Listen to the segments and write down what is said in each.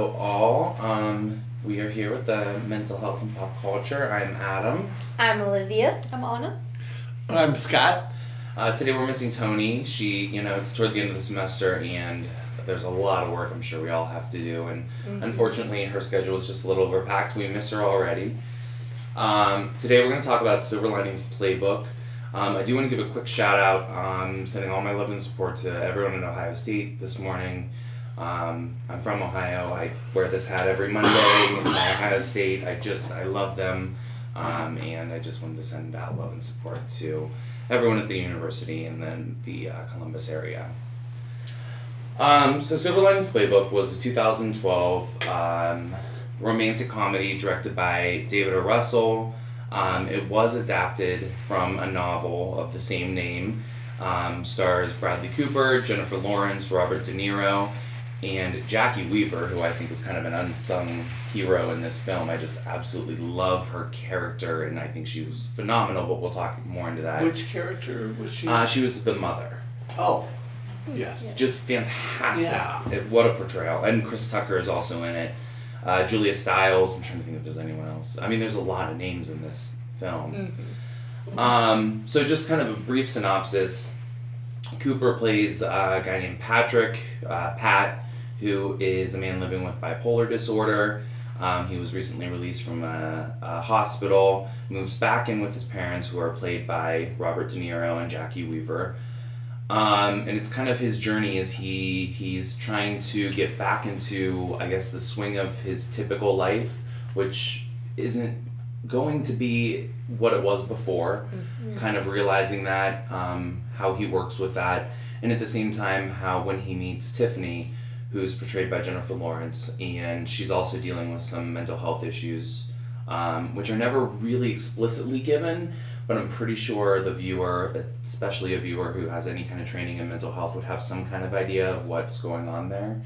Hello, all. We are here with the Mental Health and Pop Culture. I'm Adam. I'm Olivia. I'm Anna. I'm Scott. Today we're missing Tony. She, it's toward the end of the semester, and there's a lot of work I'm sure we all have to do. And unfortunately, her schedule is just a little overpacked. We miss her already. Today we're going to talk about Silver Linings Playbook. I do want to give a quick shout out, sending all my love and support to everyone in Ohio State this morning. I'm from Ohio. I wear this hat every Monday. It's my Ohio State. I love them. And I just wanted to send out love and support to everyone at the university and then the Columbus area. So Silver Linings Playbook was a 2012 romantic comedy directed by David O. Russell. It was adapted from a novel of the same name. Stars Bradley Cooper, Jennifer Lawrence, Robert De Niro, and Jackie Weaver, who I think is kind of an unsung hero in this film. I just absolutely love her character, and I think she was phenomenal, but we'll talk more into that. Which character was she? She was the mother. Oh, yes. Just fantastic. Yeah. What a portrayal. And Chris Tucker is also in it. Julia Stiles. I'm trying to think if there's anyone else. I mean, there's a lot of names in this film. So just kind of a brief synopsis. Cooper plays a guy named Patrick, Pat, who is a man living with bipolar disorder. He was recently released from a hospital, moves back in with his parents, who are played by Robert De Niro and Jackie Weaver. And it's kind of his journey as he's trying to get back into, I guess, the swing of his typical life, which isn't going to be what it was before. Kind of realizing that, how he works with that, and at the same time how when he meets Tiffany, who's portrayed by Jennifer Lawrence, and she's also dealing with some mental health issues, which are never really explicitly given, but I'm pretty sure the viewer, especially a viewer who has any kind of training in mental health, would have some kind of idea of what's going on there.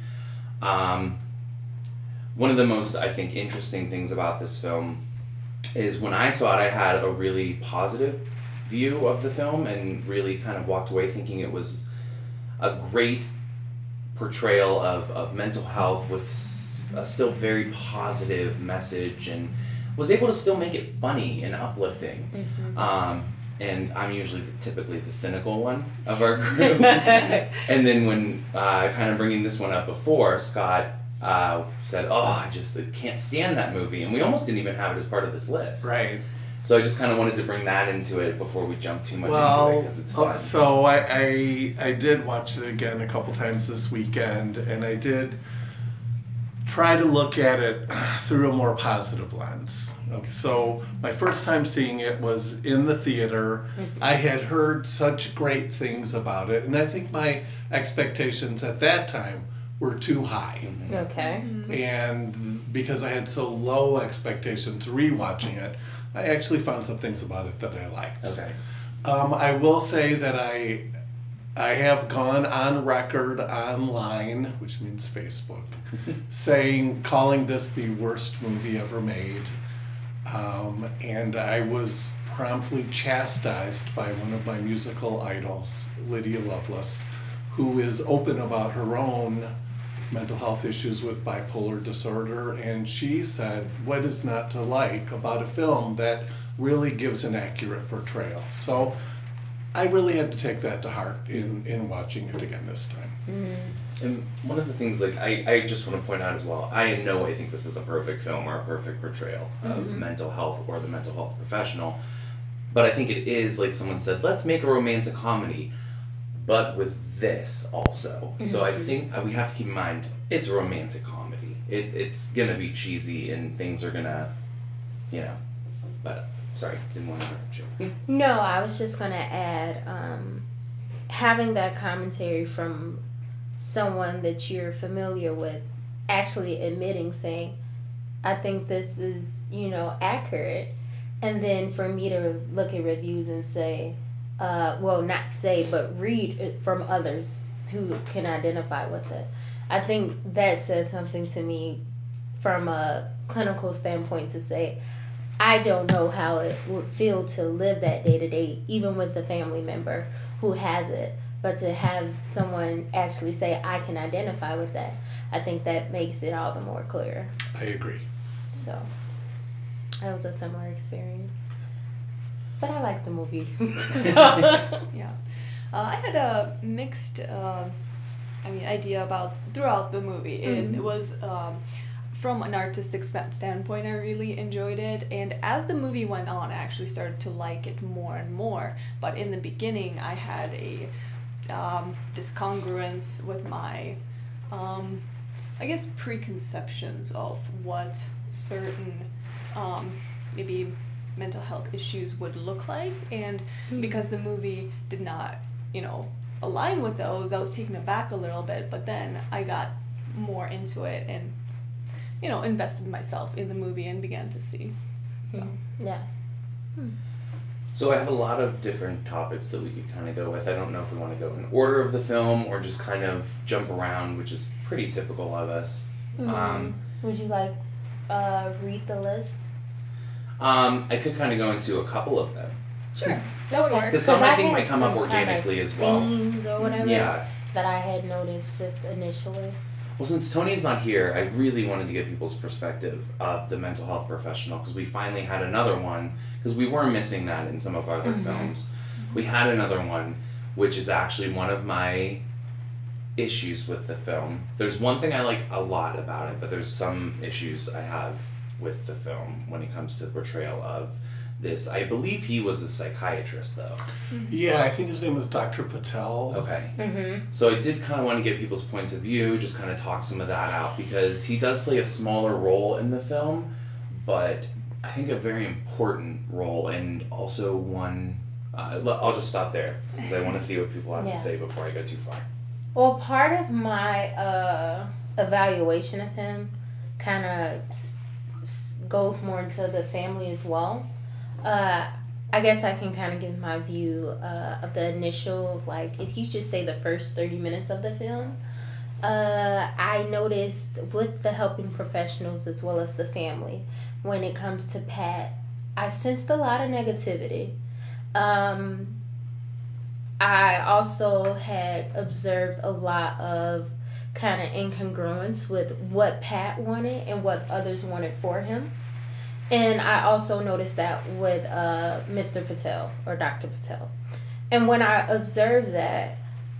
One of the most, I think, interesting things about this film is when I saw it, I had a really positive view of the film and really kind of walked away thinking it was a great portrayal of mental health with a still very positive message, and was able to still make it funny and uplifting. And I'm usually typically the cynical one of our group. And then when kind of bringing this one up before, Scott said, I can't stand that movie. And we almost didn't even have it as part of this list. Right. So I just kind of wanted to bring that into it before we jump too much into it, because it's fun. So I did watch it again a couple times this weekend, and I did try to look at it through a more positive lens. Okay, so my first time seeing it was in the theater. I had heard such great things about it, and I think my expectations at that time were too high. Okay. And because I had so low expectations rewatching it, I actually found some things about it that I liked. Okay. I will say that I have gone on record online, which means Facebook, calling this the worst movie ever made. And I was promptly chastised by one of my musical idols, Lydia Lovelace, who is open about her own mental health issues with bipolar disorder, and she said, what is not to like about a film that really gives an accurate portrayal? So I really had to take that to heart in watching it again this time. And one of the things, I just want to point out as well, I in no way think this is a perfect film or a perfect portrayal of mental health or the mental health professional, but I think it is, like someone said, let's make a romantic comedy, but with this also. So I think we have to keep in mind, it's a romantic comedy. It's going to be cheesy and things are going to, but sorry, didn't want to interrupt you. No, I was just going to add, having that commentary from someone that you're familiar with, actually admitting, saying, I think this is, accurate. And then for me to look at reviews and say, not say, but read it from others who can identify with it. I think that says something to me from a clinical standpoint to say, I don't know how it would feel to live that day to day, even with a family member who has it. But to have someone actually say, I can identify with that, I think that makes it all the more clear. I agree. So that was a similar experience. But I like the movie. Yeah. I had a mixed, idea about throughout the movie. It was from an artistic standpoint, I really enjoyed it, and as the movie went on, I actually started to like it more and more. But in the beginning, I had a discongruence with my, preconceptions of what certain maybe mental health issues would look like, and because the movie did not, align with those, I was taken aback a little bit. But then I got more into it and invested myself in the movie and began to see. So Yeah. So I have a lot of different topics that we could kind of go with. I don't know if we want to go in order of the film or just kind of jump around, which is pretty typical of us. Would you like read the list? I could kind of go into a couple of them. sure, that would work. Because some I think had might come up some kind of organically as well. themes or whatever Yeah. that I had noticed just initially. Well, since Tony's not here, I really wanted to get people's perspective of the mental health professional, because we finally had another one, because we were missing that in some of our other films. We had another one, which is actually one of my issues with the film. There's one thing I like a lot about it, but there's some issues I have with the film when it comes to the portrayal of this. I believe he was a psychiatrist, though. Yeah, I think his name was Dr. Patel. Okay. So I did kind of want to get people's points of view, just kind of talk some of that out, because he does play a smaller role in the film, but I think a very important role, and also one... I'll just stop there, because I want to see what people have to say before I go too far. Well, part of my evaluation of him kind of goes more into the family as well. I guess I can kind of give my view of the initial, like, if you just say the first 30 minutes of the film, I noticed with the helping professionals as well as the family, when it comes to Pat, I sensed a lot of negativity. I also had observed a lot of kind of incongruence with what Pat wanted and what others wanted for him. And I also noticed that with Mr. Patel or Dr. Patel. And when I observed that,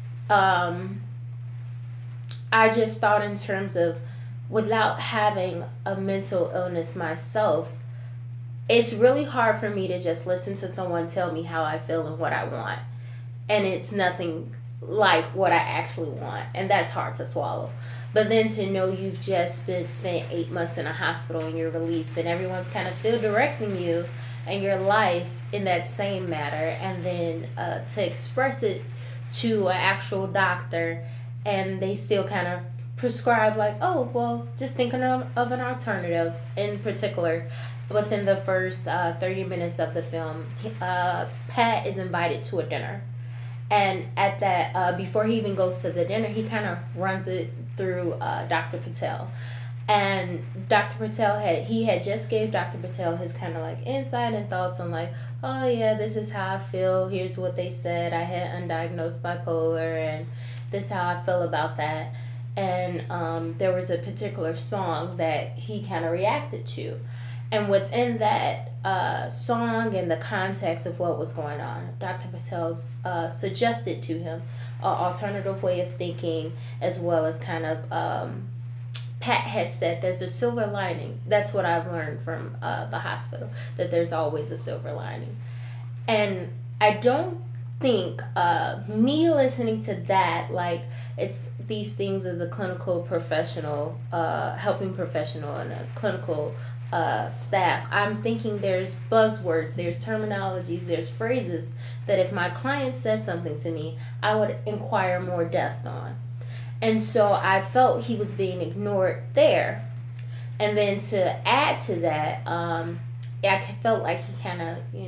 I just thought in terms of, without having a mental illness myself, it's really hard for me to just listen to someone tell me how I feel and what I want. And it's nothing like what I actually want. And that's hard to swallow. But then to know you've just been spent 8 months in a hospital and you're released, and everyone's kind of still directing you and your life in that same matter, and then to express it to an actual doctor, and they still kind of prescribe like, oh, well, just thinking of an alternative. In particular, within the first 30 minutes of the film, Pat is invited to a dinner. And at that, before he even goes to the dinner, he kind of runs it through Dr. Patel. And Dr. Patel had just gave Dr. Patel his kind of like insight and thoughts on like, oh yeah, this is how I feel. Here's what they said. I had undiagnosed bipolar, and this is how I feel about that. And there was a particular song that he kind of reacted to. And within that song and the context of what was going on, Dr. Patel suggested to him an alternative way of thinking, as well as kind of, Pat had said there's a silver lining. That's what I've learned from the hospital, that there's always a silver lining. And I don't think me listening to that, like, it's these things as a clinical professional, helping professional and a clinical staff, I'm thinking there's buzzwords, there's terminologies, there's phrases that if my client says something to me, I would inquire more depth on. And so I felt he was being ignored there. And then to add to that, I felt like he kind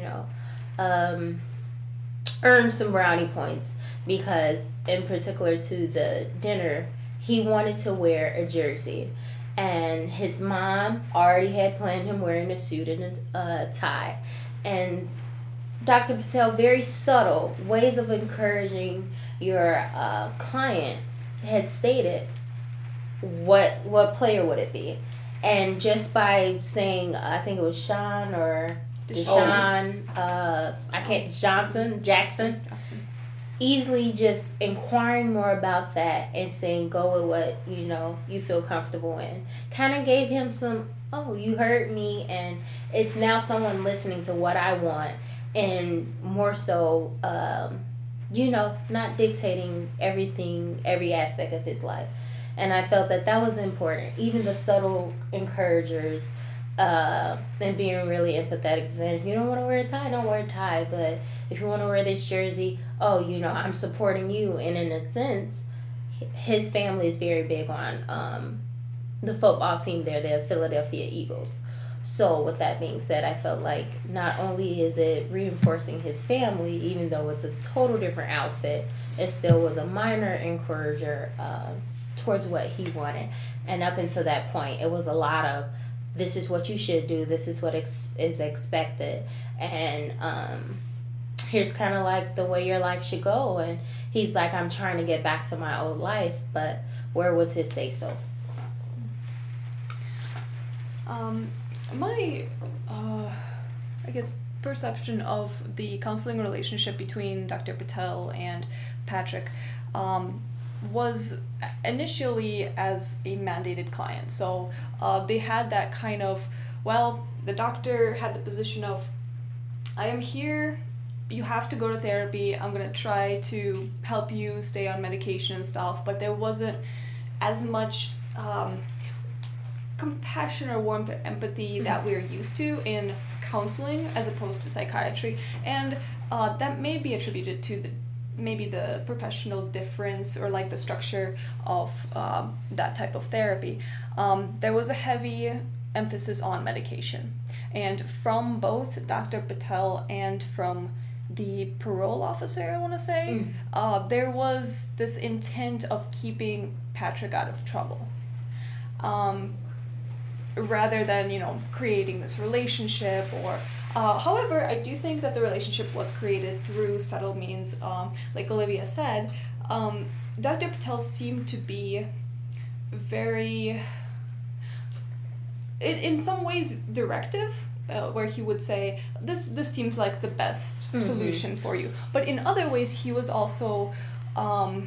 of, earned some brownie points, because in particular to the dinner, he wanted to wear a jersey. And his mom already had planned him wearing a suit and a tie. And Dr. Patel, very subtle ways of encouraging your client, had stated, what player would it be? And just by saying, I think it was Sean or Deshaun, I can't, Jackson, Jackson. easily just inquiring more about that and saying go with what you feel comfortable in, kind of gave him some, oh, you heard me, and it's now someone listening to what I want, and more so not dictating everything, every aspect of his life. And I felt that that was important, even the subtle encouragers, and being really empathetic, saying if you don't want to wear a tie, don't wear a tie, but if you want to wear this jersey, oh, I'm supporting you. And in a sense, his family is very big on the football team there, the Philadelphia Eagles. So with that being said, I felt like not only is it reinforcing his family, even though it's a total different outfit, it still was a minor encourager towards what he wanted. And up until that point, it was a lot of, this is what you should do, this is what is expected, and here's kind of like the way your life should go. And he's like, I'm trying to get back to my old life, but where was his say so? My I guess perception of the counseling relationship between Dr. Patel and Patrick was initially as a mandated client. So they had that kind of, well, the doctor had the position of, I am here, you have to go to therapy, I'm going to try to help you stay on medication and stuff, but there wasn't as much compassion or warmth or empathy that we're used to in counseling as opposed to psychiatry. And that may be attributed to the professional difference, or like the structure of that type of therapy. There was a heavy emphasis on medication, and from both Dr. Patel and from the parole officer, I want to say, there was this intent of keeping Patrick out of trouble, rather than creating this relationship. Or however, I do think that the relationship was created through subtle means. Like Olivia said, Dr. Patel seemed to be very, in some ways, directive, where he would say, this seems like the best solution for you. But in other ways, he was also, how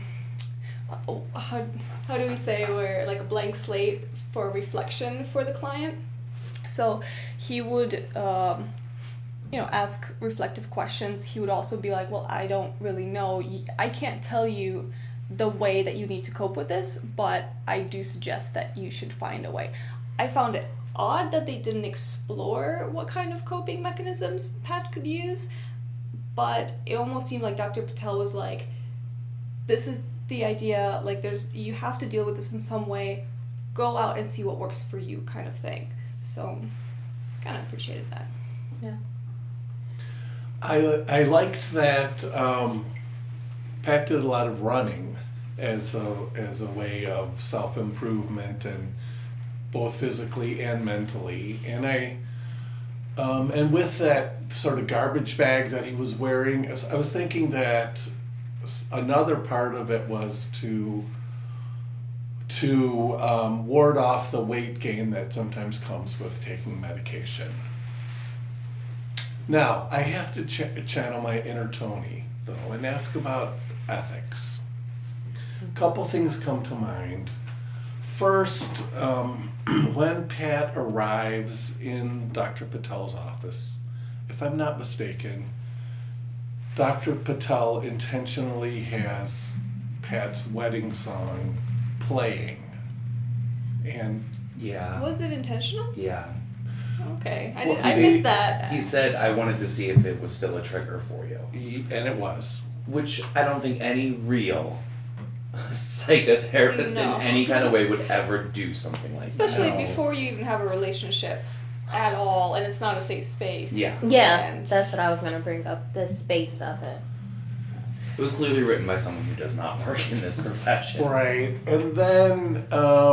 do we say, where like a blank slate for reflection for the client. So he would ask reflective questions. He would also be like, well, I don't really know, I can't tell you the way that you need to cope with this, but I do suggest that you should find a way. I found it odd that they didn't explore what kind of coping mechanisms Pat could use, but it almost seemed like Dr. Patel was like, this is the idea, like you have to deal with this in some way, go out and see what works for you, kind of thing. So kind of appreciated that. Yeah. I liked that Pat did a lot of running as a way of self-improvement, and both physically and mentally. And and with that sort of garbage bag that he was wearing, I was thinking that another part of it was to ward off the weight gain that sometimes comes with taking medication. Now, I have to channel my inner Tony, though, and ask about ethics. A couple things come to mind. First, when Pat arrives in Dr. Patel's office, if I'm not mistaken, Dr. Patel intentionally has Pat's wedding song playing. And Yeah. Was it intentional? Yeah. Okay, I Well, see, missed that. He said, I wanted to see if it was still a trigger for you. and it was. Which I don't think any real psychotherapist No. in any kind of way would ever do something like Especially that. before you even have a relationship at all, and it's not a safe space. Yeah. Yeah, And that's what I was going to bring up, the space of it. It was clearly written by someone who does not work in this profession. Right. And then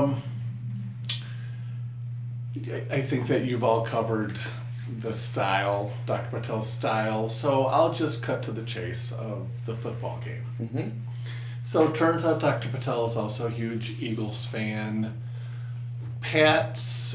I think that you've all covered the style, Dr. Patel's style, so I'll just cut to the chase of the football game. Mm-hmm. So it turns out Dr. Patel is also a huge Eagles fan. Pat's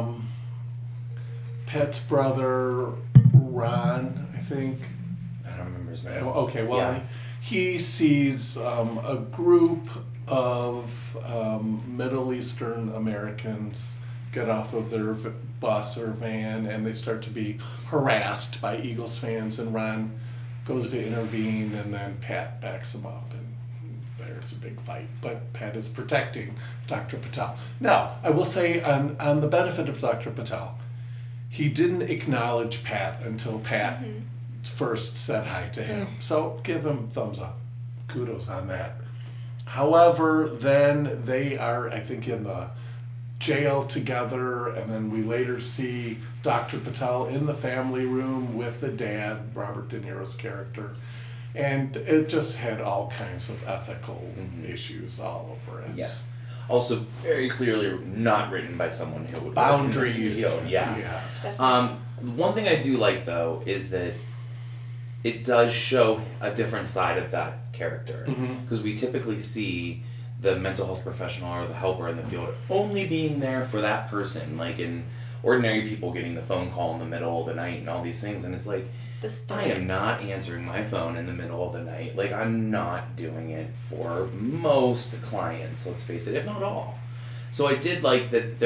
brother, Ron, I think. I don't remember his name. Okay, well, Yeah. he sees a group of Middle Eastern Americans get off of their bus or van, and they start to be harassed by Eagles fans, and Ron goes to intervene, and then Pat backs him up, and there's a big fight. But Pat is protecting Dr. Patel. Now, I will say on the benefit of Dr. Patel, he didn't acknowledge Pat until Pat first said hi to him. So give him thumbs up. Kudos on that. However, then they are, I think, in the jail together, and then we later see Dr. Patel in the family room with the dad, Robert De Niro's character. And it just had all kinds of ethical issues all over it. Yeah. Also, very clearly not written by someone who would Boundaries. Work in the studio. Yeah. Yes. One thing I do like though is that it does show a different side of that character, because we typically see the mental health professional or the helper in the field only being there for that person, like in ordinary people getting the phone call in the middle of the night and all these things, and it's like, I am not answering my phone in the middle of the night. Like, I'm not doing it for most clients, let's face it, if not all. So I did like that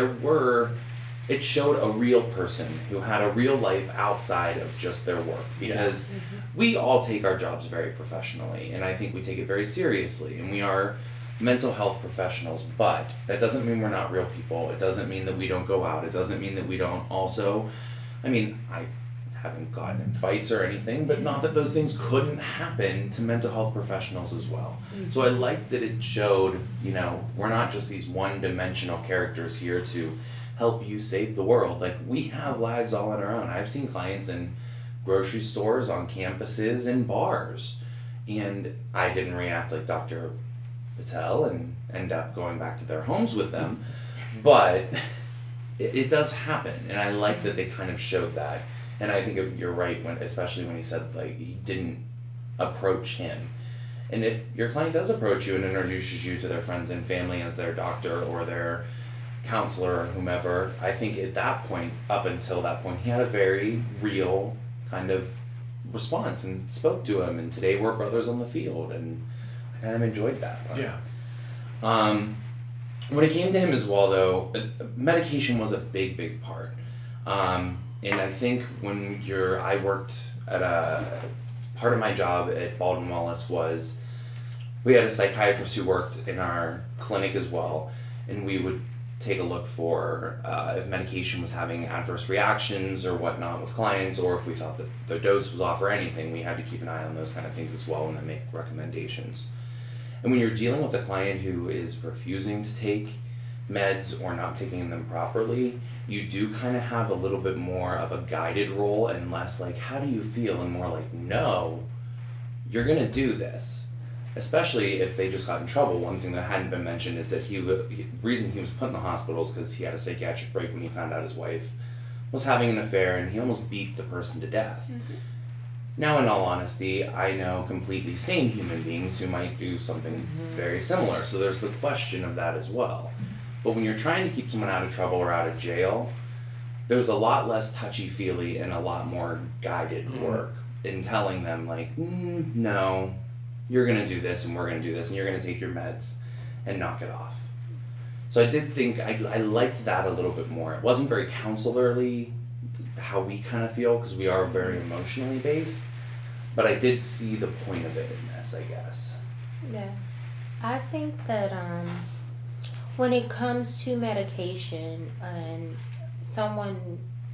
it showed a real person who had a real life outside of just their work, because we all take our jobs very professionally, and I think we take it very seriously, and we are mental health professionals, but that doesn't mean we're not real people. It doesn't mean that we don't go out. It doesn't mean that we don't also, I haven't gotten in fights or anything, but not that those things couldn't happen to mental health professionals as well. So I liked that it showed, we're not just these one-dimensional characters here to help you save the world. Like, we have lives all on our own. I've seen clients in grocery stores, on campuses, in bars, and I didn't react like Dr. Patel and end up going back to their homes with them, but it does happen, and I like that they kind of showed that. And I think you're right, especially when he said, like, he didn't approach him. And if your client does approach you and introduces you to their friends and family as their doctor or their counselor or whomever, I think at that point, up until that point, he had a very real kind of response and spoke to him. And today we're brothers on the field, and I kind of enjoyed that part. Yeah. When it came to him as well, though, medication was a big part. And I think I worked at part of my job at Baldwin Wallace was, we had a psychiatrist who worked in our clinic as well, and we would take a look for if medication was having adverse reactions or whatnot with clients, or if we thought that the dose was off or anything. We had to keep an eye on those kind of things as well and then make recommendations. And when you're dealing with a client who is refusing to take meds or not taking them properly, you do kind of have a little bit more of a guided role and less like, how do you feel? And more like, no, you're going to do this. Especially if they just got in trouble. One thing that hadn't been mentioned is that the reason he was put in the hospital is because he had a psychiatric break when he found out his wife was having an affair, and he almost beat the person to death. Now, in all honesty, I know completely sane human beings who might do something very similar, so there's the question of that as well. But when you're trying to keep someone out of trouble or out of jail, there's a lot less touchy-feely and a lot more guided work in telling them, like, no, you're going to do this and we're going to do this and you're going to take your meds and knock it off. So I did think I liked that a little bit more. It wasn't very counselorly how we kind of feel, because we are very emotionally based, but I did see the point of it in this, I guess. Yeah. I think that when it comes to medication and someone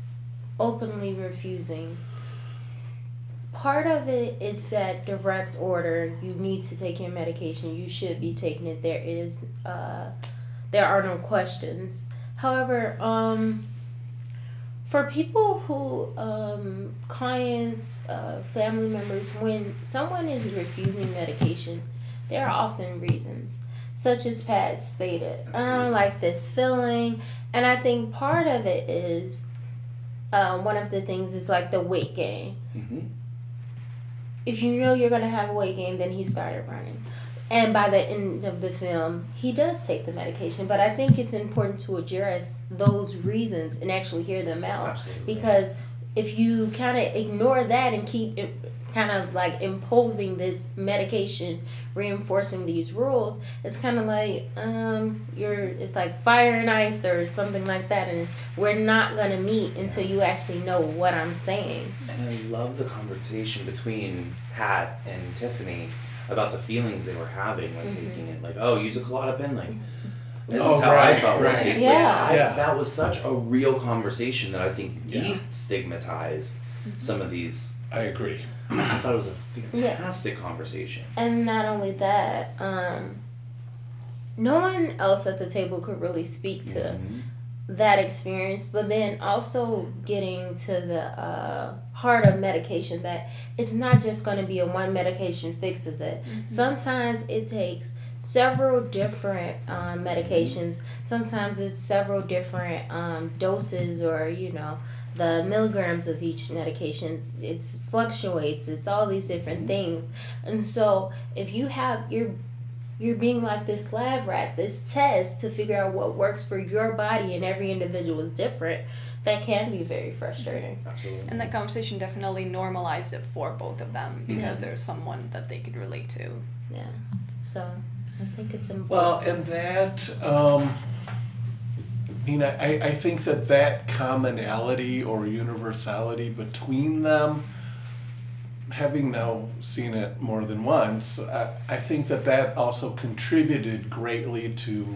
openly refusing, part of it is that direct order, you need to take your medication, you should be taking it, there are no questions. However, for people who, clients, family members, when someone is refusing medication, there are often reasons, such as Pat stated. Absolutely. I don't like this feeling, and I think part of it is, one of the things is like the weight gain. If you know you're going to have a weight gain, then he started running. And by the end of the film, he does take the medication. But I think it's important to address those reasons and actually hear them out. Absolutely. Because if you kind of ignore that and keep kind of like imposing this medication, reinforcing these rules, it's kind of like it's like fire and ice or something like that, and we're not gonna meet until you actually know what I'm saying. And I love the conversation between Pat and Tiffany about the feelings they were having when taking it. Like, oh, you took Klonopin? Like, this is how I felt when taking it. That was such a real conversation that I think destigmatized some of these. I agree. I thought it was a fantastic conversation. And not only that, no one else at the table could really speak to that experience, but then also getting to the heart of medication, that it's not just going to be a one medication fixes it. Sometimes it takes several different medications. Sometimes it's several different doses, or the milligrams of each medication. It fluctuates. It's all these different things. And so if you're being like this lab rat, this test to figure out what works for your body, and every individual is different, that can be very frustrating. Absolutely. And that conversation definitely normalized it for both of them, because there's someone that they could relate to. Yeah. So I think it's important. Well, and that, I think that commonality or universality between them, having now seen it more than once, I think that also contributed greatly to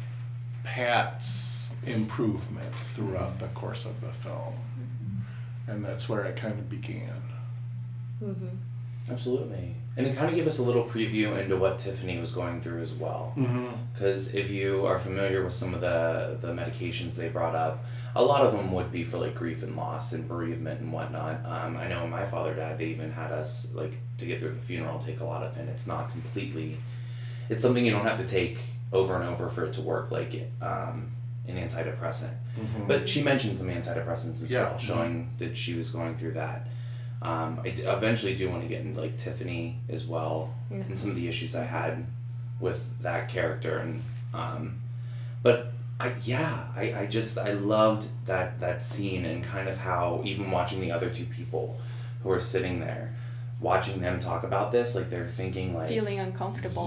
Pat's improvement throughout the course of the film. And that's where it kind of began. Absolutely. And it kind of gave us a little preview into what Tiffany was going through as well. Because if you are familiar with some of the medications they brought up, a lot of them would be for like grief and loss and bereavement and whatnot. I know when my father died, they even had us, like, to get through the funeral, take Klonopin. It's not completely, it's something you don't have to take over and over for it to work, like an antidepressant. But she mentioned some antidepressants as well, showing that she was going through that. I eventually do want to get into like Tiffany as well, and some of the issues I had with that character, and but I loved that scene, and kind of how even watching the other two people who are sitting there, watching them talk about this, like they're thinking like feeling uncomfortable.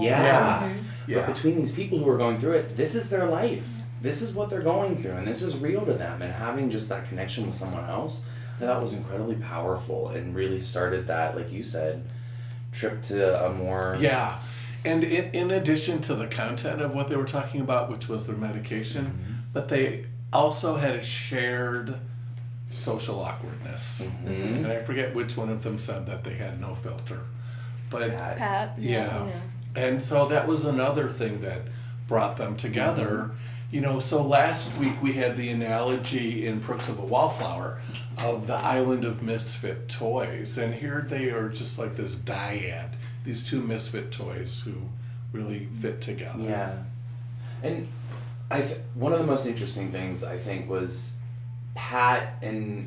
But between these people who are going through it, this is their life, this is what they're going through, and this is real to them, and having just that connection with someone else, I thought was incredibly powerful, and really started that, like you said, trip to a more... Yeah, and in addition to the content of what they were talking about, which was their medication, but they also had a shared social awkwardness. And I forget which one of them said that they had no filter. But Pat. Yeah. And so that was another thing that brought them together. So last week we had the analogy in Perks of a Wallflower of the island of misfit toys, and here they are just like this dyad, these two misfit toys who really fit together. Yeah. And one of the most interesting things, I think, was Pat, and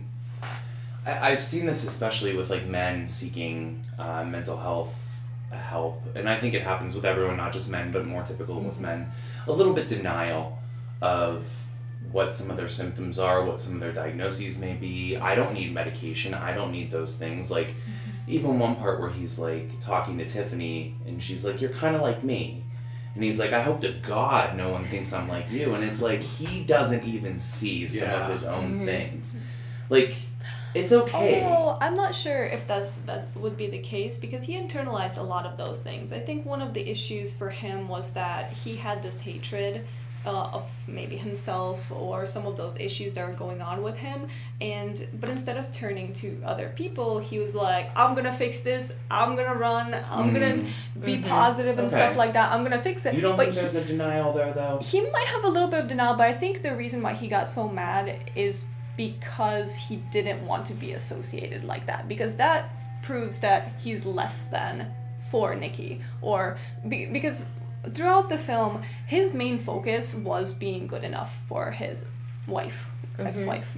I've seen this especially with like men seeking mental health help, and I think it happens with everyone, not just men, but more typical with men, a little bit denial of what some of their symptoms are, what some of their diagnoses may be. I don't need medication, I don't need those things. Like, even one part where he's like talking to Tiffany, and she's like, "You're kind of like me," and he's like, "I hope to God no one thinks I'm like you," and it's like he doesn't even see some of his own things. Like, it's okay. Oh, I'm not sure if that would be the case, because he internalized a lot of those things. I think one of the issues for him was that he had this hatred of maybe himself or some of those issues that are going on with him, but instead of turning to other people, he was like, "I'm gonna fix this, I'm gonna run, I'm gonna be positive and stuff like that, I'm gonna fix it." You don't think there's a denial there, though? He might have a little bit of denial, but I think the reason why he got so mad is because he didn't want to be associated like that, because that proves that he's less than for Nikki, or because throughout the film, his main focus was being good enough for his wife, ex-wife.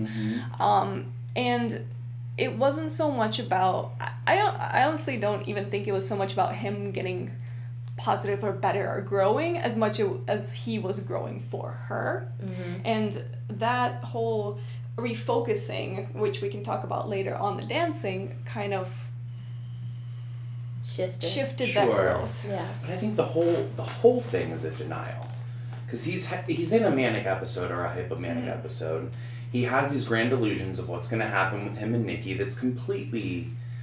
And it wasn't so much about, I honestly don't even think it was so much about him getting positive or better or growing as much as he was growing for her. And that whole refocusing, which we can talk about later on the dancing, kind of shifted that growth. Yeah. But I think the whole thing is a denial, because he's in a manic episode or a hypomanic episode. He has these grand illusions of what's going to happen with him and Nikki that's completely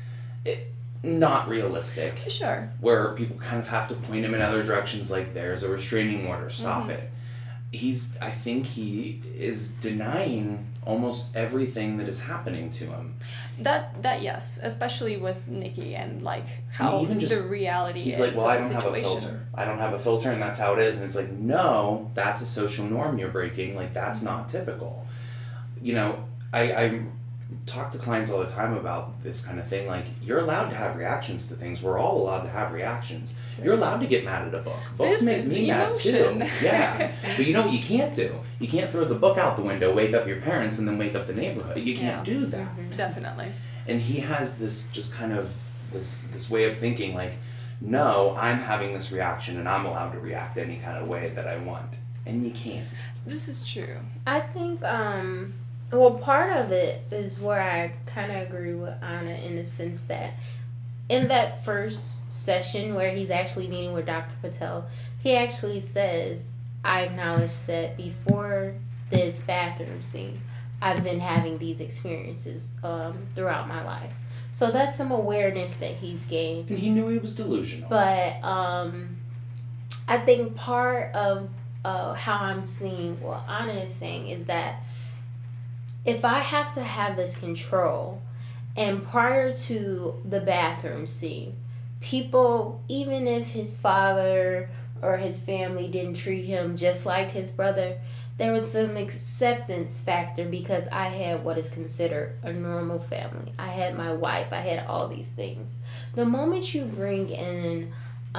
not realistic. Sure. Where people kind of have to point him in other directions, like there's a restraining order, stop it. I think he is denying almost everything that is happening to him. That yes, especially with Nikki and like how Even just, the reality he's is. like, well, I of don't the have a situation. filter. I don't have a filter, and that's how it is. And it's like, no, that's a social norm you're breaking. Like, that's not typical. You know, I talk to clients all the time about this kind of thing. Like, you're allowed to have reactions to things. We're all allowed to have reactions. You're allowed to get mad at a book. Books This make is me emotion. mad too. Yeah. But you know what you can't do? You can't throw the book out the window, wake up your parents, and then wake up the neighborhood. You can't do that. Definitely. And he has this just kind of this way of thinking, like, no, I'm having this reaction and I'm allowed to react any kind of way that I want. And you can't. This is true. I think, well, part of it is where I kind of agree with Anna in the sense that in that first session where he's actually meeting with Dr. Patel, he actually says, I acknowledge that before this bathroom scene, I've been having these experiences throughout my life. So that's some awareness that he's gained. And he knew he was delusional. But I think part of how I'm seeing what Anna is saying is that if I have to have this control, and prior to the bathroom scene, people, even if his father or his family didn't treat him just like his brother, there was some acceptance factor because I had what is considered a normal family. I had my wife. I had all these things. The moment you bring in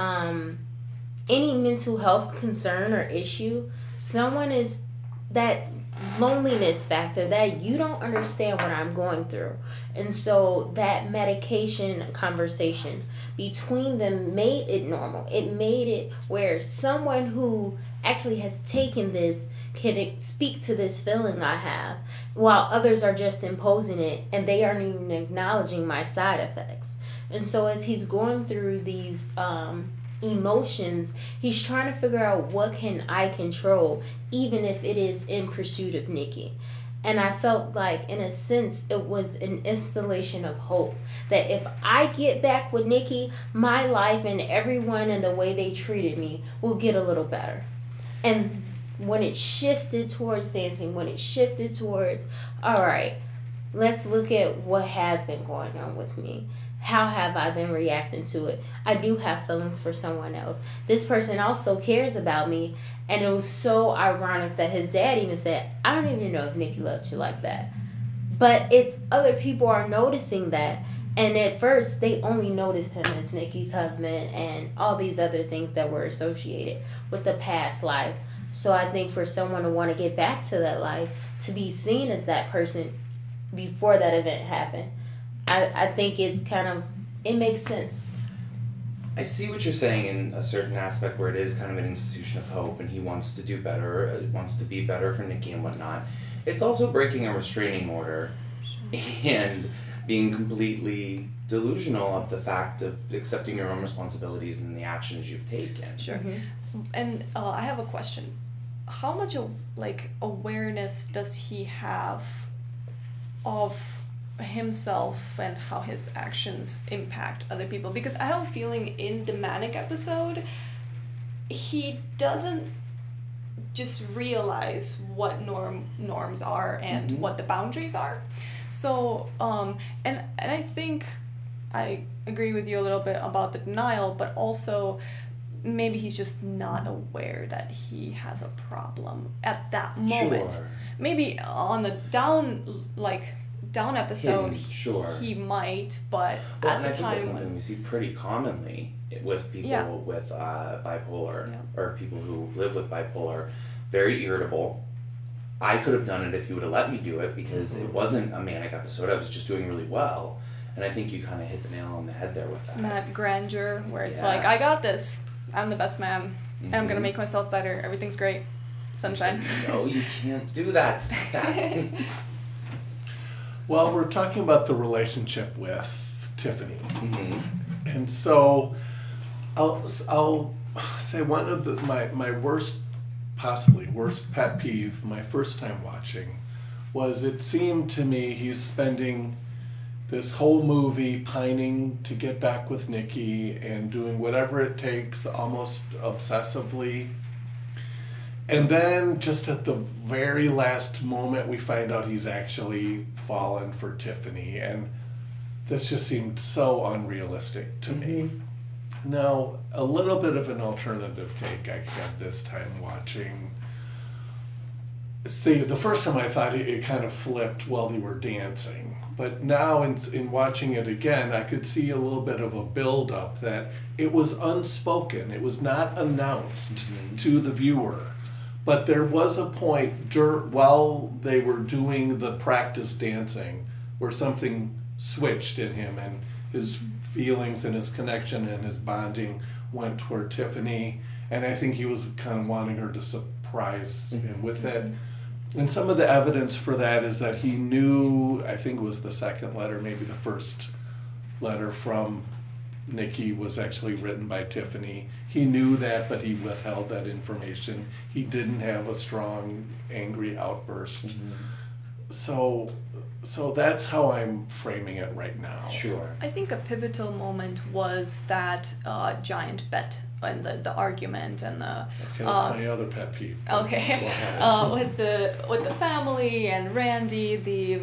any mental health concern or issue, someone is that loneliness factor that you don't understand what I'm going through. And so that medication conversation between them made it normal. It made it where someone who actually has taken this can speak to this feeling I have, while others are just imposing it and they aren't even acknowledging my side effects. And so as he's going through these emotions, he's trying to figure out what can I control, even if it is in pursuit of Nikki. And I felt like, in a sense, it was an installation of hope that if I get back with Nikki, my life and everyone and the way they treated me will get a little better. And when it shifted towards dancing, when it shifted towards, all right, let's look at what has been going on with me. How have I been reacting to it? I do have feelings for someone else. This person also cares about me. And it was so ironic that his dad even said, I don't even know if Nikki loved you like that. But it's other people are noticing that. And at first, they only noticed him as Nikki's husband and all these other things that were associated with the past life. So I think for someone to want to get back to that life, to be seen as that person before that event happened, I think it's kind of, it makes sense. I see what you're saying in a certain aspect where it is kind of an institution of hope and he wants to do better, wants to be better for Nikki and whatnot. It's also breaking a restraining order and being completely delusional of the fact of accepting your own responsibilities and the actions you've taken. Sure. Mm-hmm. And I have a question. How much awareness does he have of himself and how his actions impact other people? Because I have a feeling in the manic episode, he doesn't just realize what norms are and what the boundaries are. So, and I think I agree with you a little bit about the denial, but also maybe he's just not aware that he has a problem at that moment. Sure. Maybe on the down episode, Hidden, sure. he might, but Well, at and the I think time that's something we see pretty commonly with people with bipolar or people who live with bipolar. Very irritable. I could have done it if you would have let me do it because it wasn't a manic episode. I was just doing really well. And I think you kind of hit the nail on the head there with that. Matt Grandeur, where it's Yes. like, I got this. I'm the best man. And I'm gonna make myself better. Everything's great. Sunshine. No, you can't do that. Stop that. Well, we're talking about the relationship with Tiffany. Mhm. And so I'll say one of my worst, possibly worst pet peeve my first time watching was it seemed to me he's spending this whole movie pining to get back with Nikki and doing whatever it takes almost obsessively. And then just at the very last moment we find out he's actually fallen for Tiffany, and this just seemed so unrealistic to me. Now, a little bit of an alternative take I had this time watching. See, the first time I thought it kind of flipped while they were dancing. But now in watching it again, I could see a little bit of a build-up that it was unspoken. It was not announced to the viewer. But there was a point while they were doing the practice dancing where something switched in him and his feelings and his connection and his bonding went toward Tiffany. And I think he was kind of wanting her to surprise him with it. And some of the evidence for that is that he knew, I think it was the second letter, maybe the first letter from Nikki was actually written by Tiffany. He knew that, but he withheld that information. He didn't have a strong, angry outburst. So that's how I'm framing it right now. Sure. I think a pivotal moment was that giant bet and the argument and the Okay, that's my other pet peeve. okay Go ahead. with the family and Randy, the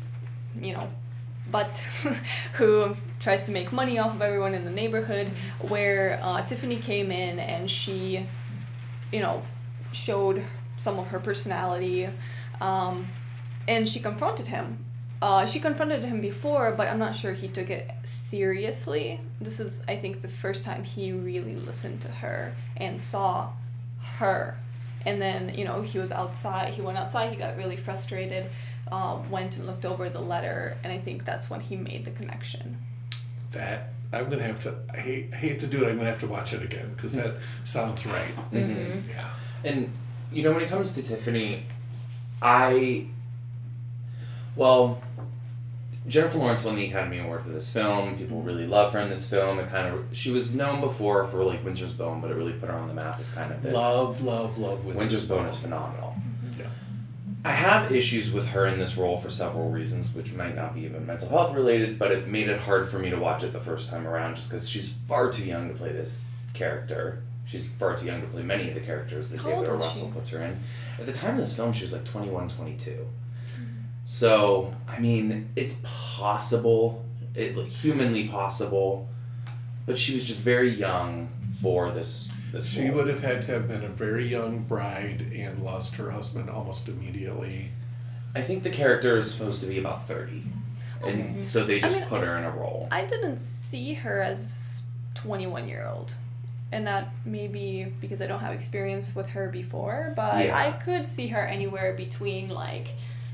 butt who tries to make money off of everyone in the neighborhood, where Tiffany came in and she showed some of her personality, and she confronted him. She confronted him before, but I'm not sure he took it seriously. This is, I think, the first time he really listened to her and saw her. And then, he was outside. He went outside. He got really frustrated, went and looked over the letter, and I think that's when he made the connection. That I'm gonna have to. I hate to do it. I'm gonna have to watch it again because that sounds right. Yeah. And when it comes to Tiffany, Jennifer Lawrence won the Academy Award for this film. People really love her in this film. She was known before for like Winter's Bone, but it really put her on the map as kind of this. Love Winter's Bone is phenomenal. Yeah. I have issues with her in this role for several reasons, which might not be even mental health related, but it made it hard for me to watch it the first time around just because she's far too young to play this character. She's far too young to play many of the characters that How old David O. was Russell she? puts her in. At the time of this film, she was like 21, 22. So, I mean, it's possible, humanly possible, but she was just very young for this She role. would have had to have been a very young bride and lost her husband almost immediately. I think the character is supposed to be about 30. And so they just I mean, put her in a role. I didn't see her as 21-year-old. And that may be because I don't have experience with her before, but Yeah. I could see her anywhere between like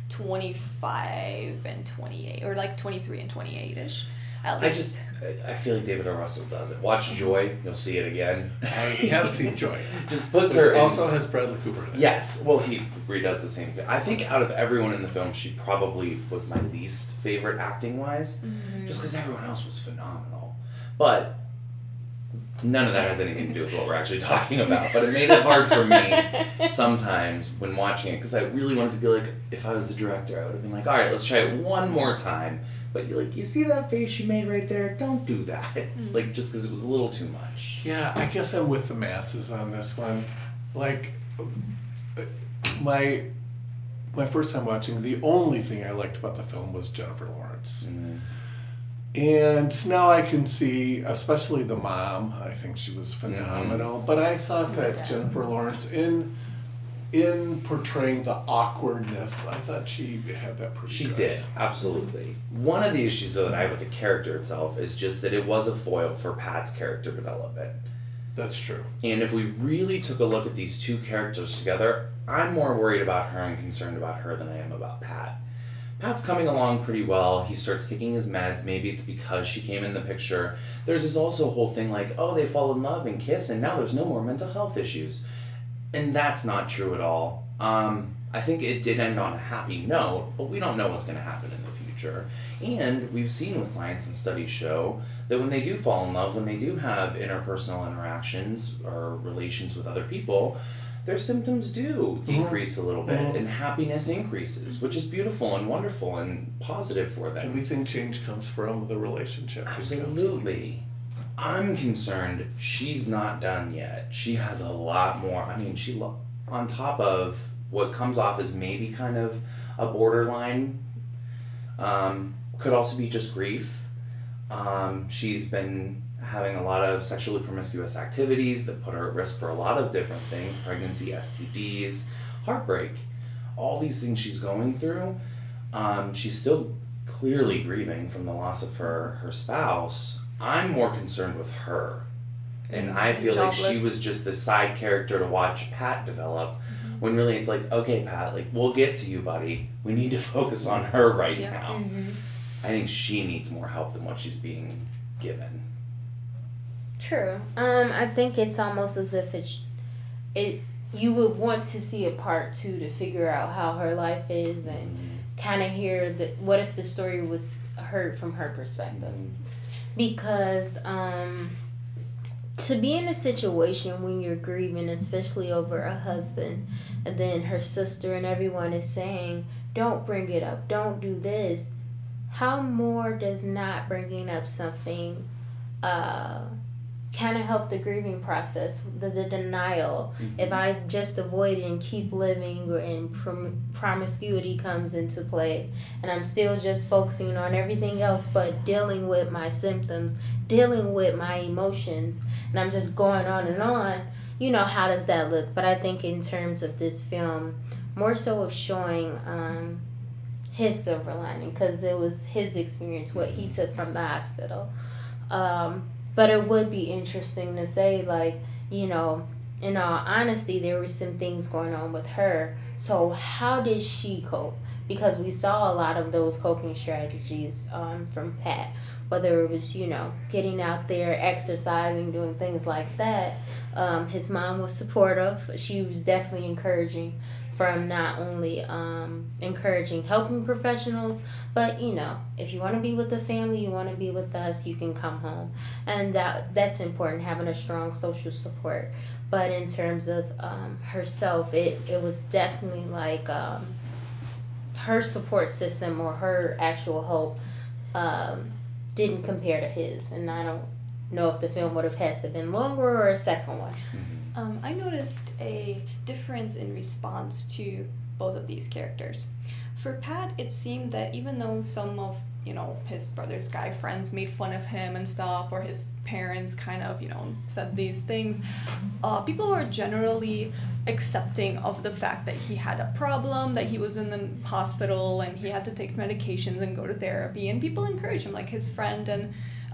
25 and 28, or like 23 and 28-ish. I feel like David O. Russell does it. Watch Joy, you'll see it again. I have seen Joy. Just puts Which her in- also has Bradley Cooper in it. Yes, well, he redoes the same thing. I think out of everyone in the film, she probably was my least favorite acting-wise, just because everyone else was phenomenal. But none of that has anything to do with what we're actually talking about. But it made it hard for me sometimes when watching it, because I really wanted to be like, if I was the director, I would have been like, all right, let's try it one more time. But you see that face you made right there? Don't do that. Like, just because it was a little too much. Yeah, I guess I'm with the masses on this one. Like, my first time watching, the only thing I liked about the film was Jennifer Lawrence. And now I can see, especially the mom, I think she was phenomenal. But I thought that Jennifer Lawrence, in portraying the awkwardness, I thought she had that pretty She good. did, absolutely. One of the issues, though, that I have with the character itself is just that it was a foil for Pat's character development. That's true. And if we really took a look at these two characters together, I'm more worried about her and concerned about her than I am about Pat. Pat's coming along pretty well. He starts taking his meds. Maybe it's because she came in the picture. There's this also whole thing like, oh, they fall in love and kiss, and now there's no more mental health issues. And that's not true at all. I think it did end on a happy note, but we don't know what's going to happen in the future. And we've seen with clients and studies show that when they do fall in love, when they do have interpersonal interactions or relations with other people, their symptoms do decrease a little bit and happiness increases, which is beautiful and wonderful and positive for them. And we think change comes from the relationship. Absolutely. I'm concerned she's not done yet. She has a lot more. I mean, on top of what comes off as maybe kind of a borderline, could also be just grief. She's been having a lot of sexually promiscuous activities that put her at risk for a lot of different things: pregnancy, STDs, heartbreak, all these things she's going through. She's still clearly grieving from the loss of her spouse. I'm more concerned with her, and I feel like she was just the side character to watch Pat develop, when really it's like, okay, Pat, like, we'll get to you, buddy. We need to focus on her right now. I think she needs more help than what she's being given. True. I think it's almost as if you would want to see a part 2 to figure out how her life is and kind of hear what if the story was heard from her perspective. Because to be in a situation when you're grieving, especially over a husband, and then her sister and everyone is saying, don't bring it up, don't do this, how more does not bringing up something kind of help the grieving process, the denial? If I just avoid it and keep living, and promiscuity comes into play, and I'm still just focusing on everything else but dealing with my symptoms, dealing with my emotions, and I'm just going on and on, how does that look? But I think in terms of this film, more so of showing his silver lining, because it was his experience, what he took from the hospital. But it would be interesting to say, like, in all honesty, there were some things going on with her. So how did she cope? Because we saw a lot of those coping strategies from Pat, whether it was, getting out there, exercising, doing things like that. His mom was supportive. She was definitely encouraging, from not only encouraging helping professionals, but if you want to be with the family, you want to be with us, you can come home. And that's important, having a strong social support. But in terms of herself, it was definitely like her support system, or her actual hope, didn't compare to his. And I don't know if the film would have had to have been longer or a second one. I noticed a difference in response to both of these characters. For Pat, it seemed that even though some of, his brother's guy friends made fun of him and stuff, or his parents kind of, said these things, people were generally accepting of the fact that he had a problem, that he was in the hospital and he had to take medications and go to therapy, and people encouraged him, like his friend and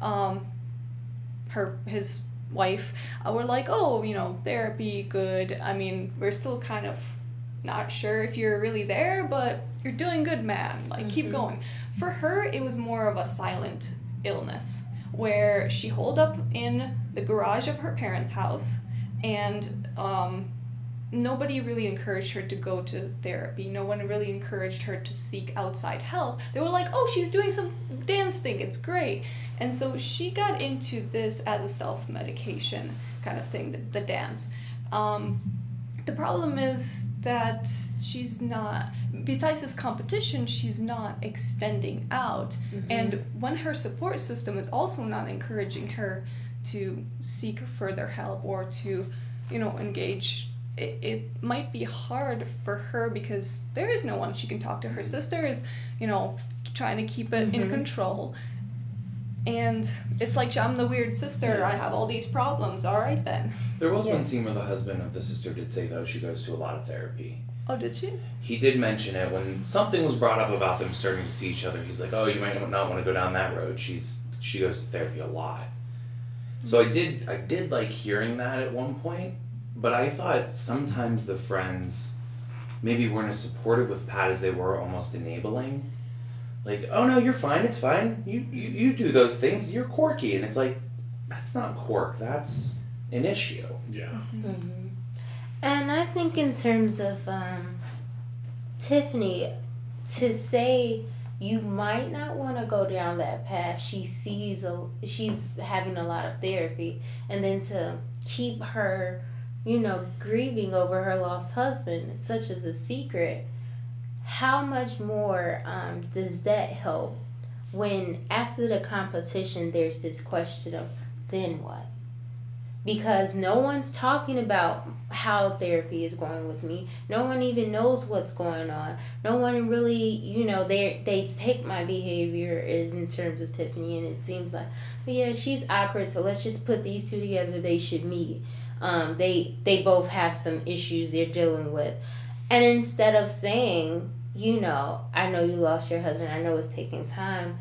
his wife were like, oh, therapy, good. I mean, we're still kind of not sure if you're really there, but you're doing good, man. Like, keep going. For her, it was more of a silent illness, where she holed up in the garage of her parents' house, and nobody really encouraged her to go to therapy. No one really encouraged her to seek outside help. They were like, oh, she's doing some dance thing, it's great. And so she got into this as a self-medication kind of thing, the dance. The problem is that she's not, besides this competition, she's not extending out. And when her support system is also not encouraging her to seek further help or to, engage, it might be hard for her, because there is no one she can talk to. Her sister is, trying to keep it in control. And it's like, I'm the weird sister, I have all these problems, all right then. There was one scene where the husband of the sister did say, though, she goes to a lot of therapy. Oh, did she? He did mention it when something was brought up about them starting to see each other. He's like, oh, you might not want to go down that road. She goes to therapy a lot. So I did like hearing that at one point, but I thought sometimes the friends maybe weren't as supportive with Pat as they were almost enabling. like, oh no, you're fine, it's fine. You do those things, you're quirky. And it's like, that's not quirk, that's an issue. Yeah. Mm-hmm. And I think in terms of Tiffany, to say you might not want to go down that path, she's having a lot of therapy, and then to keep her, grieving over her lost husband, such as a secret, how much more does that help when after the competition there's this question of then what? Because no one's talking about how therapy is going with me. No one even knows what's going on. No one really, they take my behavior in terms of Tiffany, and it seems like, yeah, she's awkward, so let's just put these two together. They should meet. They both have some issues they're dealing with, and instead of saying, I know you lost your husband. I know it's taking time.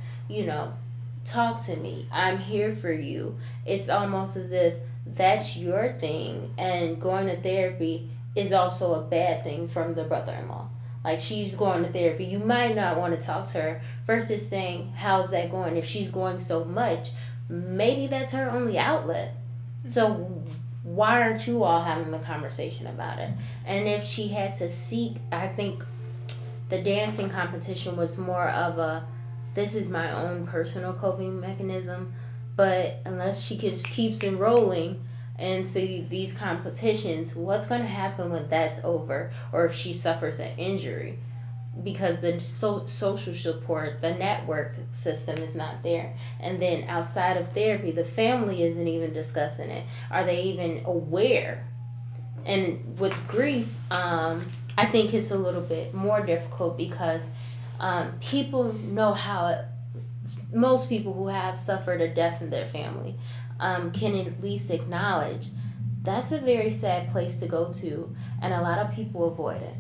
Talk to me. I'm here for you. It's almost as if that's your thing, and going to therapy is also a bad thing from the brother-in-law. Like, she's going to therapy, you might not want to talk to her, versus saying, how's that going? If she's going so much, maybe that's her only outlet. So why aren't you all having the conversation about it? And if she had to seek, I think the dancing competition was more of a, this is my own personal coping mechanism. But unless she just keeps enrolling and see these competitions, what's going to happen when that's over, or if she suffers an injury? Because the social support, the network system is not there. And then outside of therapy, the family isn't even discussing it. Are they even aware? And with grief, I think it's a little bit more difficult because people know how it, most people who have suffered a death in their family can at least acknowledge that's a very sad place to go to, and a lot of people avoid it.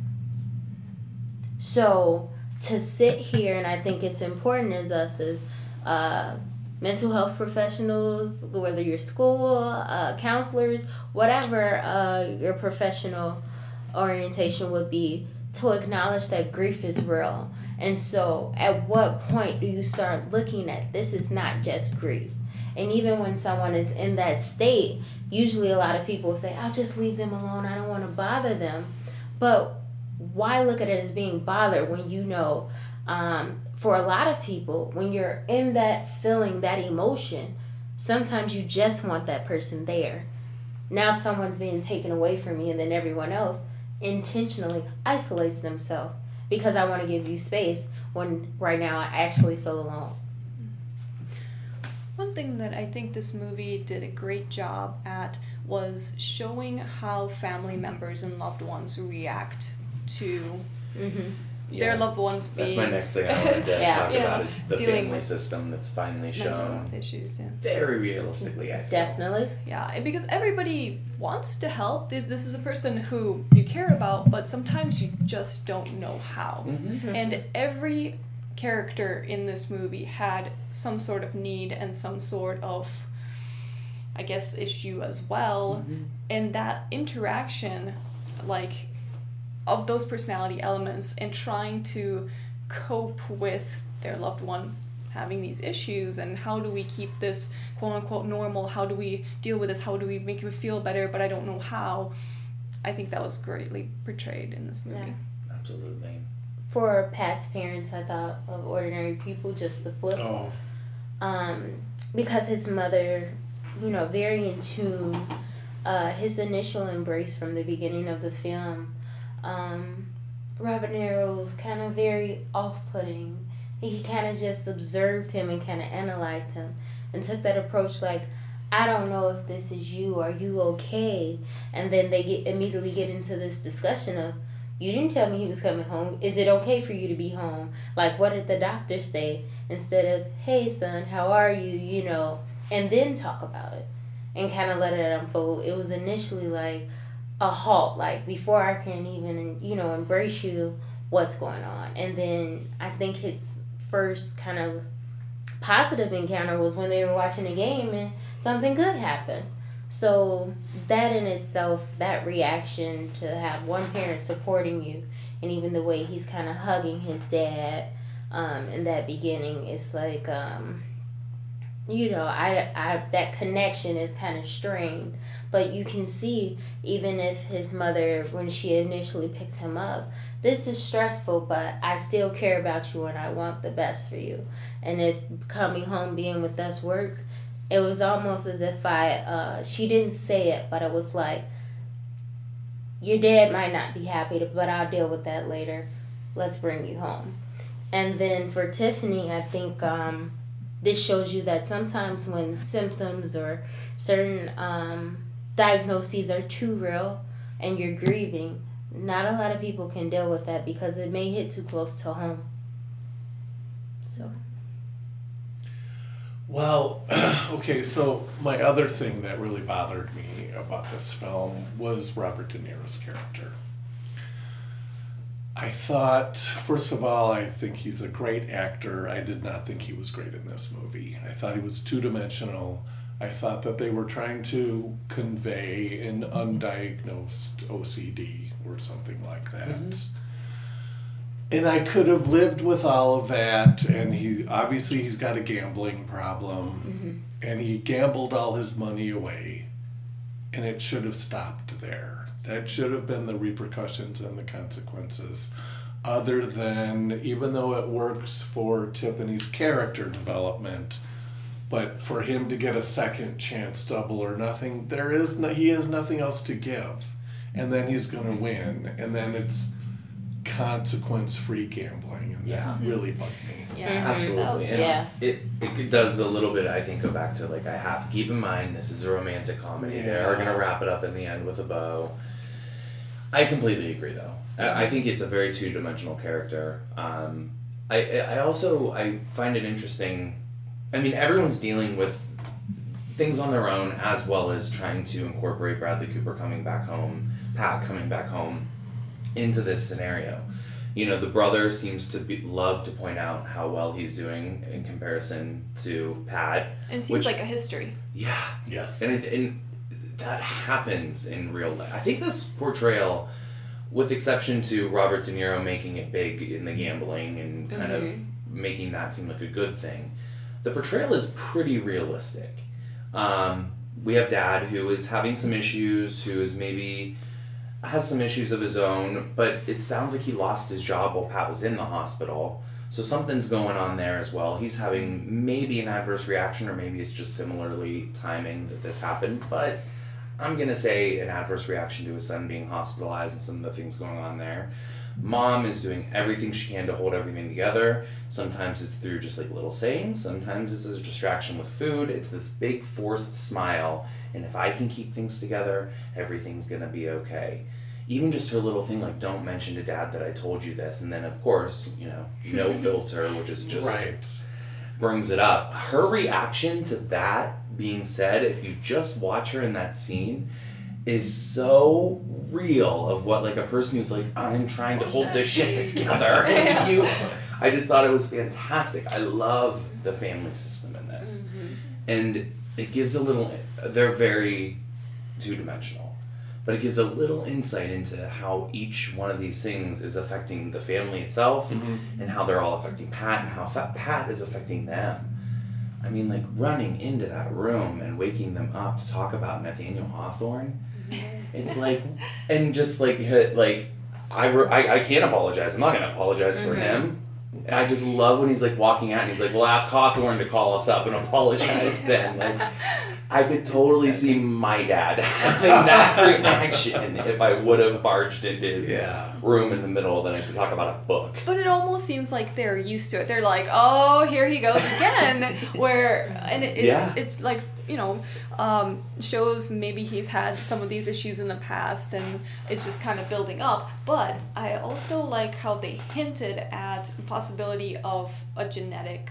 So to sit here, and I think it's important as us as mental health professionals, whether you're school, counselors, whatever your professional orientation would be, to acknowledge that grief is real. And so at what point do you start looking at this is not just grief? And even when someone is in that state, usually a lot of people say, I'll just leave them alone, I don't want to bother them. But why look at it as being bothered when for a lot of people, when you're in that feeling, that emotion, sometimes you just want that person there. Now someone's being taken away from me, and then everyone else intentionally isolates themselves because I want to give you space when right now I actually feel alone. One thing that I think this movie did a great job at was showing how family members and loved ones react to their loved ones being... That's my next thing I wanted to talk about is the dealing family with system that's finally mental shown health issues. Yeah. very realistically, I feel. Definitely. Yeah, and because everybody wants to help. This is a person who you care about, but sometimes you just don't know how. Mm-hmm. And every character in this movie had some sort of need and some sort of, I guess, issue as well. Mm-hmm. And that interaction, like, of those personality elements and trying to cope with their loved one having these issues, and how do we keep this quote-unquote normal, how do we deal with this, how do we make you feel better, but I don't know how. I think that was greatly portrayed in this movie. Yeah. Absolutely. For Pat's parents, I thought of Ordinary People, just the flip. Oh. Because his mother, very in tune, his initial embrace from the beginning of the film, Robert De Niro was kind of very off-putting. He kind of just observed him and kind of analyzed him and took that approach like, I don't know if this is you. Are you okay? And then they immediately get into this discussion of, you didn't tell me he was coming home. Is it okay for you to be home? Like, what did the doctor say? Instead of, hey, son, how are you? And then talk about it and kind of let it unfold. It was initially like a halt, like, before I can even, embrace you, what's going on? And then I think his first kind of positive encounter was when they were watching a game and something good happened. So that in itself, that reaction to have one parent supporting you, and even the way he's kind of hugging his dad, in that beginning. It's like, you know, I that connection is kind of strained, but you can see, even if his mother, when she initially picked him up, this is stressful, but I still care about you and I want the best for you. And if coming home, being with us works, it was almost as if she didn't say it, but it was like, your dad might not be happy, but I'll deal with that later. Let's bring you home. And then for Tiffany, I think this shows you that sometimes when symptoms or certain diagnoses are too real and you're grieving, not a lot of people can deal with that because it may hit too close to home. So. Well, okay, so my other thing that really bothered me about this film was Robert De Niro's character. I thought, first of all, I think he's a great actor. I did not think he was great in this movie. I thought he was two-dimensional. I thought that they were trying to convey an undiagnosed OCD or something like that. Mm-hmm. And I could have lived with all of that, and he's got a gambling problem, mm-hmm. and he gambled all his money away, and it should have stopped there. That should have been the repercussions and the consequences, other than, even though it works for Tiffany's character development, but for him to get a second chance, double or nothing, he has nothing else to give, and then he's going to win, and then it's consequence-free gambling, and that really bugged me. Yeah, absolutely. And it does a little bit, I think, go back to, like, I have to keep in mind this is a romantic comedy. They are going to wrap it up in the end with a bow. I completely agree, though. I think it's a very two-dimensional character. I also find it interesting. I mean, everyone's dealing with things on their own, as well as trying to incorporate Bradley Cooper coming back home, Pat coming back home, into this scenario. You know, the brother seems to love to point out how well he's doing in comparison to Pat. And it seems like a history. Yeah. Yes. And that happens in real life. I think this portrayal, with exception to Robert De Niro making it big in the gambling and kind of making that seem like a good thing, the portrayal is pretty realistic. We have Dad, who is having some issues, who is maybe has some issues of his own, but it sounds like he lost his job while Pat was in the hospital. So something's going on there as well. He's having maybe an adverse reaction, or maybe it's just similarly timing that this happened, but I'm going to say an adverse reaction to his son being hospitalized and some of the things going on there. Mom is doing everything she can to hold everything together. Sometimes it's through just like little sayings. Sometimes it's a distraction with food. It's this big forced smile. And if I can keep things together, everything's going to be okay. Even just her little thing like, don't mention to Dad that I told you this. And then, of course, you know, no filter, which is just brings it up. Her reaction to that being said, if you just watch her in that scene, is so real of what, like, a person who's like, I'm trying to hold this shit together. And I just thought it was fantastic. I love the family system in this. Mm-hmm. And it gives a little, they're very two-dimensional, but it gives a little insight into how each one of these things is affecting the family itself, and how they're all affecting Pat, and how Pat is affecting them. I mean, like, running into that room and waking them up to talk about Nathaniel Hawthorne, it's like, and just like I can't apologize. I'm not gonna apologize for him. And I just love when he's like walking out and he's like, well, ask Hawthorne to call us up and apologize then. Like, I could totally see my dad having that reaction if I would have barged into his room in the middle of the night to talk about a book. But it almost seems like they're used to it. They're like, oh, here he goes again. It's like, you know, shows maybe he's had some of these issues in the past and it's just kind of building up. But I also like how they hinted at the possibility of a genetic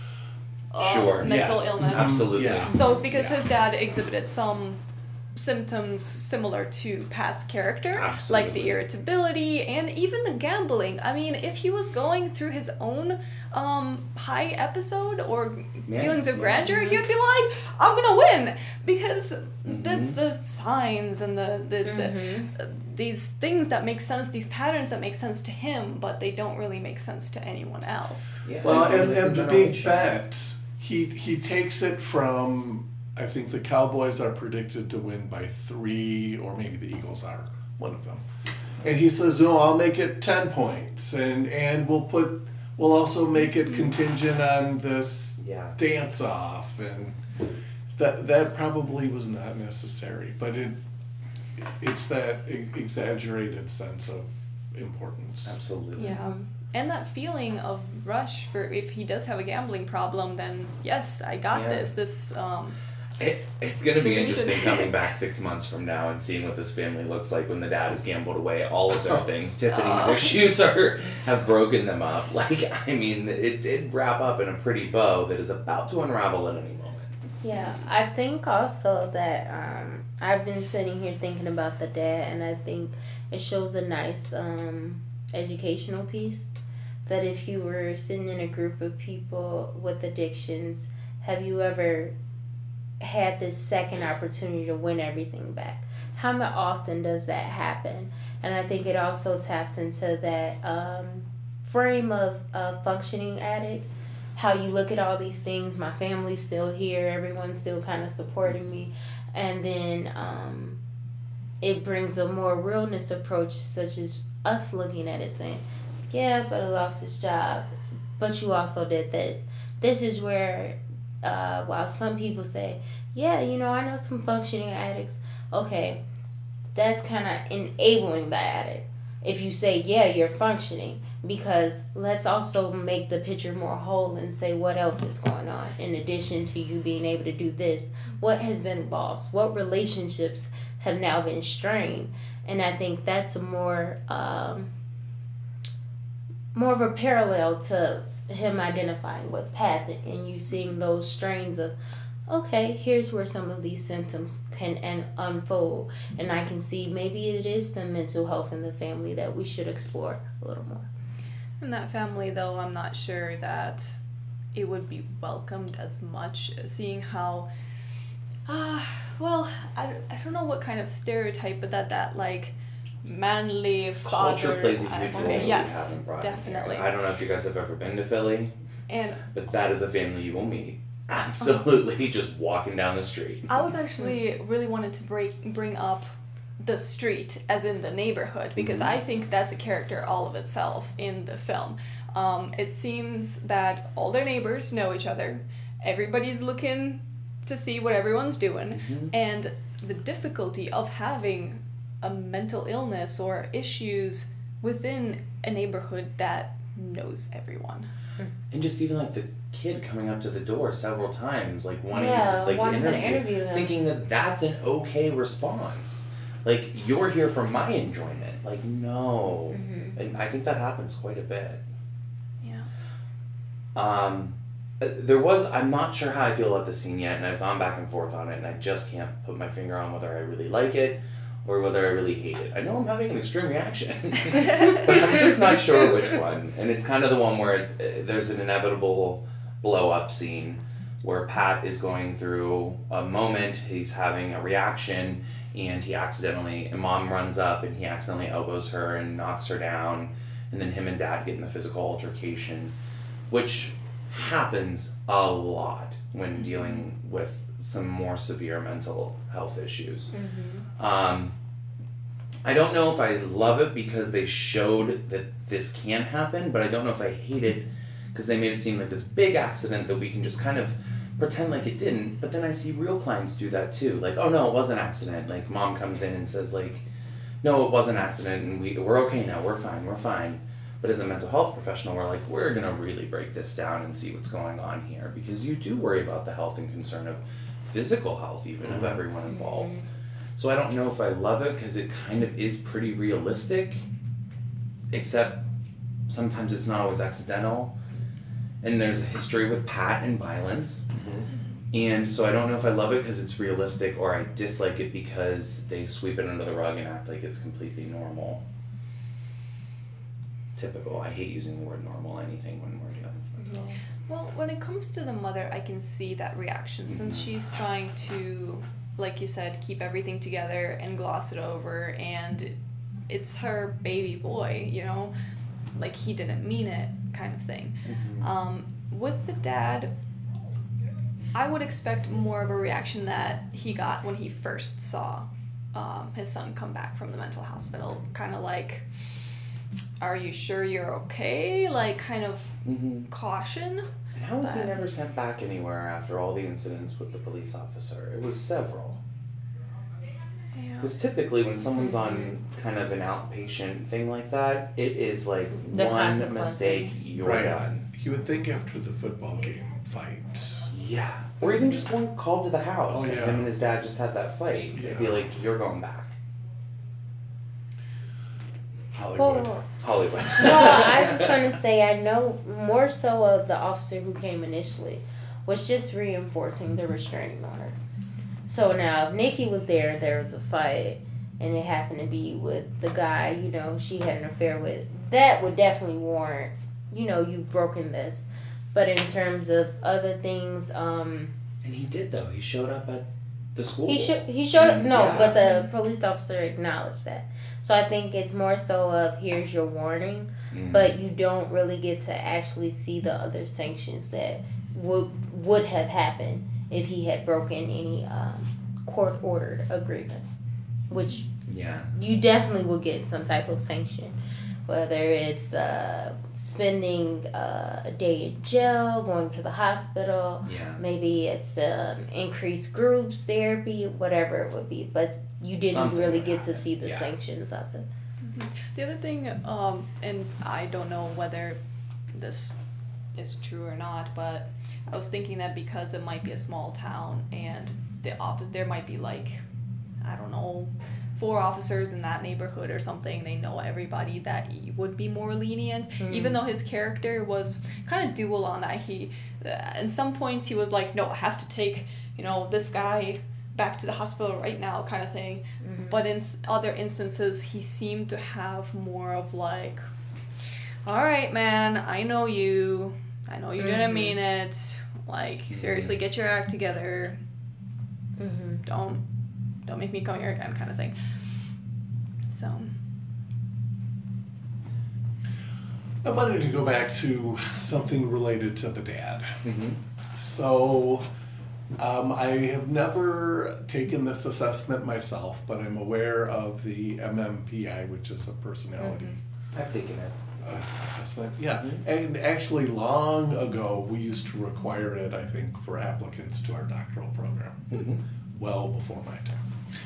mental illness. Absolutely. Yeah. So because his dad exhibited some symptoms similar to Pat's character, like the irritability and even the gambling. I mean, if he was going through his own high episode or feelings of grandeur, he would be like, I'm gonna win, because that's the signs and the these things that make sense, these patterns that make sense to him, but they don't really make sense to anyone else. Yeah, Well, it's and the big generation. bet, he takes it from, I think the Cowboys are predicted to win by 3, or maybe the Eagles are, one of them. And he says, no, I'll make it 10 points, and we'll also make it contingent on this Yeah. dance off, and that probably was not necessary, but it's that exaggerated sense of importance. Absolutely. Yeah. And that feeling of rush for if he does have a gambling problem, then yes, I got Yeah. this. It's going to be Delusion. interesting coming back 6 months from now and seeing what this family looks like when the dad has gambled away all of their things. Tiffany's issues have broken them up. Like, I mean, it did wrap up in a pretty bow that is about to unravel at any moment. Yeah, I think also that I've been sitting here thinking about the dad, and I think it shows a nice educational piece. That if you were sitting in a group of people with addictions, have you ever had this second opportunity to win everything back? How often does that happen? And I think it also taps into that frame of a functioning addict. How you look at all these things, my family's still here, everyone's still kind of supporting me, and then it brings a more realness approach, such as us looking at it saying, yeah, but I lost his job, but you also did this. This is where, while some people say, yeah, I know some functioning addicts, okay, that's kind of enabling the addict. If you say, yeah, you're functioning, because let's also make the picture more whole and say what else is going on in addition to you being able to do this. What has been lost? What relationships have now been strained? And I think that's a more of a parallel to him identifying with Pat and you seeing those strains of, okay, here's where some of these symptoms can unfold, and I can see maybe it is some mental health in the family that we should explore a little more. In that family, though, I'm not sure that it would be welcomed as much, seeing how, well, I don't know what kind of stereotype, but that like manly father. Culture plays a huge role that we yes, haven't brought definitely. in here. I don't know if you guys have ever been to Philly, And but that is a family you will meet. Absolutely, just walking down the street. I was actually really wanted to bring up the street, as in the neighborhood, because I think that's a character all of itself in the film. It seems that all their neighbors know each other. Everybody's looking to see what everyone's doing, and the difficulty of having a mental illness or issues within a neighborhood that knows everyone. And just even like the kid coming up to the door several times, like wanting wanting to to interview him. thinking that that's an okay response. Like, you're here for my enjoyment. Like, no. And I think that happens quite a bit. Yeah. I'm not sure how I feel about the scene yet, and I've gone back and forth on it, and I just can't put my finger on whether I really like it or whether I really hate it. I know I'm having an extreme reaction, but I'm just not sure which one. And it's kind of the one where there's an inevitable blow-up scene where Pat is going through a moment, he's having a reaction, and Mom runs up and he accidentally elbows her and knocks her down, and then him and Dad get in the physical altercation, which happens a lot when dealing with some more severe mental health issues. I don't know if I love it because they showed that this can happen, but I don't know if I hate it because they made it seem like this big accident that we can just kind of pretend like it didn't. But then I see real clients do that too. Like, oh no, it was an accident. Like, Mom comes in and says like, no, it was an accident and we're okay now, we're fine. But as a mental health professional, we're like, we're gonna really break this down and see what's going on here, because you do worry about the health and concern of physical health even of everyone involved. So I don't know if I love it because it kind of is pretty realistic, except sometimes it's not always accidental. And there's a history with Pat and violence. And so I don't know if I love it because it's realistic or I dislike it because they sweep it under the rug and act like it's completely normal. Typical. I hate using the word normal anything when we're dealing with mental health. Well, when it comes to the mother, I can see that reaction since she's trying to, like you said, keep everything together and gloss it over and it's her baby boy, you know, like he didn't mean it kind of thing. With the dad, I would expect more of a reaction that he got when he first saw his son come back from the mental hospital. Kind of like, are you sure you're okay? Like, kind of caution. And how was he never sent back anywhere after all the incidents with the police officer? It was several. Because typically when someone's on kind of an outpatient thing like that, it is like The one consequences. mistake, you're done. You would think after the football game fight. Yeah. Or even just one call to the house. Oh, yeah. And him and his dad just had that fight. Yeah. It'd be like, you're going back. Hollywood. Hollywood. Well, I was going to say, I know more so of the officer who came initially was just reinforcing the restraining order. So now, if Nikki was there was a fight, and it happened to be with the guy, you know, she had an affair with, that would definitely warrant, you know, you've broken this. But in terms of other things, And he did, though. He showed up at the school. he showed up, no, Yeah. but the police officer acknowledged that. So I think it's more so of, here's your warning, but you don't really get to actually see the other sanctions that would have happened if he had broken any court-ordered agreement, which you definitely will get some type of sanction, whether it's spending a day in jail, going to the hospital, maybe it's increased groups therapy, whatever it would be, but you didn't Something really would get to happen. see the Yeah. sanctions of it. The other thing, and I don't know whether this is true or not, but I was thinking that because it might be a small town and the office, there might be like, I don't know, 4 officers in that neighborhood or something, they know everybody, that he would be more lenient, even though his character was kind of dual on that. He, in some points he was like, no, I have to take, you know, this guy back to the hospital right now kind of thing. But in other instances he seemed to have more of like, all right, man, I know you didn't mean it, like, seriously, get your act together, don't make me come here again kind of thing. So I wanted to go back to something related to the dad. So I have never taken this assessment myself, but I'm aware of the MMPI, which is a personality I've taken it. assessment. Yeah, and actually long ago we used to require it, I think, for applicants to our doctoral program, well before my time.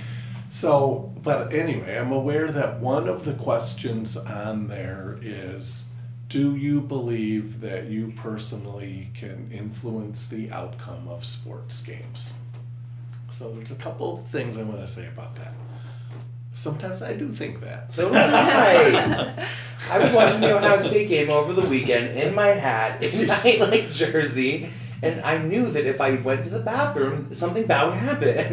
So, but anyway, I'm aware that one of the questions on there is, do you believe that you personally can influence the outcome of sports games? So there's a couple of things I want to say about that. Sometimes I do think that. So did I. I was watching the Ohio State game over the weekend in my hat, in my like jersey, and I knew that if I went to the bathroom, something bad would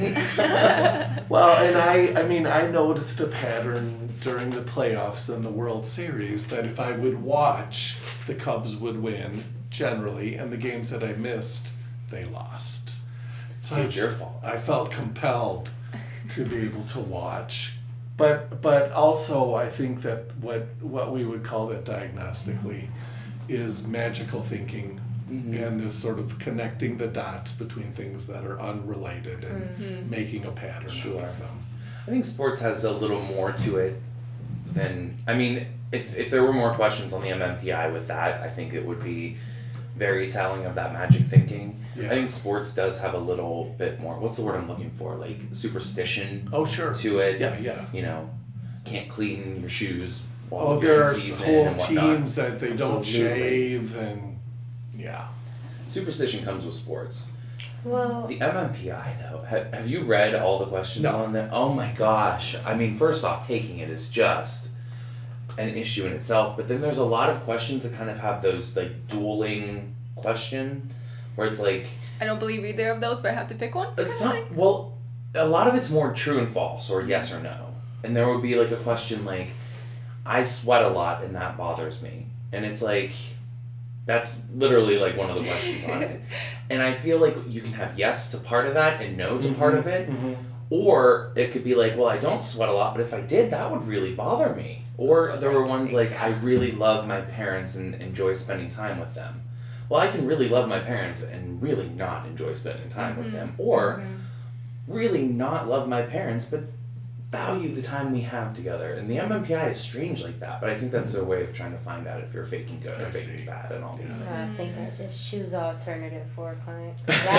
happen. Well, and I noticed a pattern during the playoffs and the World Series that if I would watch, the Cubs would win generally, and the games that I missed, they lost. So It's your fault. I felt compelled to be able to watch. But also I think that what we would call that diagnostically is magical thinking, and this sort of connecting the dots between things that are unrelated and making a pattern out of them. I think sports has a little more to it than, I mean, if there were more questions on the MMPI with that, I think it would be very telling of that magic thinking. Yeah. I think sports does have a little bit more, what's the word I'm looking for, like superstition Oh, sure. to it. Yeah. You know, can't clean your shoes while Oh, you're there in are season whole and whatnot. teams that they don't Absolutely. shave, and yeah. Superstition comes with sports. Well, The MMPI though, have you read all the questions No. on that? Oh my gosh. I mean, first off, taking it is just an issue in itself, but then there's a lot of questions that kind of have those like dueling question where it's like, I don't believe either of those, but I have to pick one. it's not, well, a lot of it's more true and false or yes or no. And there would be like a question like, I sweat a lot and that bothers me. And it's like, that's literally like one of the questions on it. And I feel like you can have yes to part of that and no to part of it. Or it could be like, well, I don't sweat a lot, but if I did, that would really bother me. Or there were ones like, I really love my parents and enjoy spending time with them. Well, I can really love my parents and really not enjoy spending time with them. Or really not love my parents, but value the time we have together. And the MMPI is strange like that, but I think that's a way of trying to find out if you're faking good or faking bad and all these I things. think I just choose alternative for a client.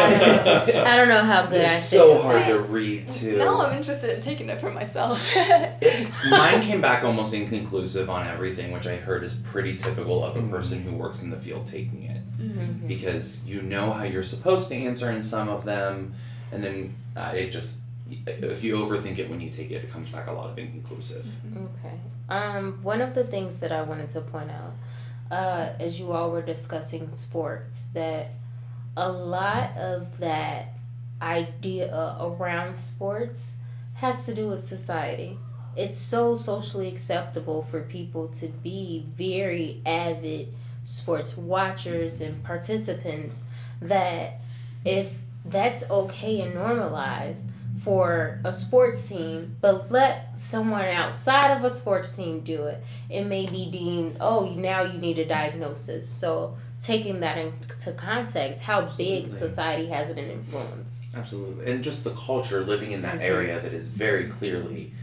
I don't know how good They're I so think. hard to read too. Now I'm interested in taking it for myself. Mine came back almost inconclusive on everything, which I heard is pretty typical of a person who works in the field taking it. Because you know how you're supposed to answer in some of them, and then it just, if you overthink it when you take it, it comes back a lot of inconclusive. Okay. One of the things that I wanted to point out, as you all were discussing sports, that a lot of that idea around sports has to do with society. It's so socially acceptable for people to be very avid sports watchers and participants that if that's okay and normalized for a sports team, but let someone outside of a sports team do it, it may be deemed, oh, now you need a diagnosis. So taking that into context, how big society has an influence. Absolutely. And just the culture living in that area that is very clearly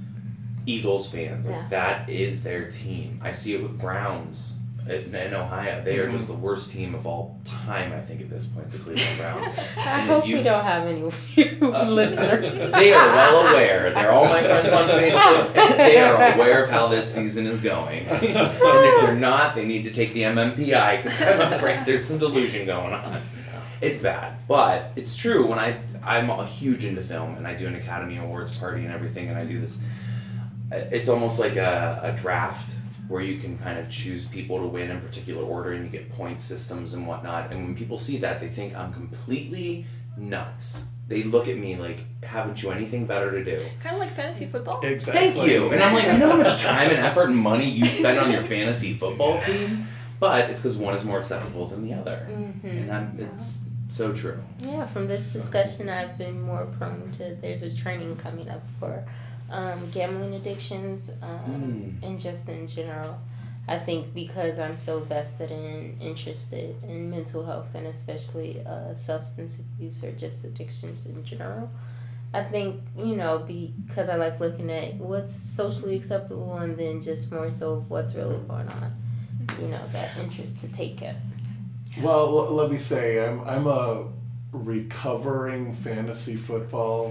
Eagles fans. Like that is their team. I see it with Browns in Ohio. They are just the worst team of all time, I think, at this point, the Cleveland Browns. I hope we don't have any listeners. They are well aware. They're all my friends on Facebook. They are aware of how this season is going. And if they're not, they need to take the MMPI, because I'm afraid there's some delusion going on. It's bad. But it's true. When I'm huge into film, and I do an Academy Awards party and everything, and I do this, it's almost like a draft where you can kind of choose people to win in particular order, and you get point systems and whatnot. And when people see that, they think I'm completely nuts. They look at me like, haven't you anything better to do? Kind of like fantasy football. Exactly. Thank you. And I'm like, you know how much time and effort and money you spend on your fantasy football team? But it's because one is more acceptable than the other. And it's so true. Yeah, from this discussion, I've been more prone to, there's a training coming up for gambling addictions, and just in general. I think because I'm so vested and interested in mental health, and especially substance abuse or just addictions in general, I think, because I like looking at what's socially acceptable and then just more so of what's really going on, that interest to take it. Well, let me say, I'm a recovering fantasy football.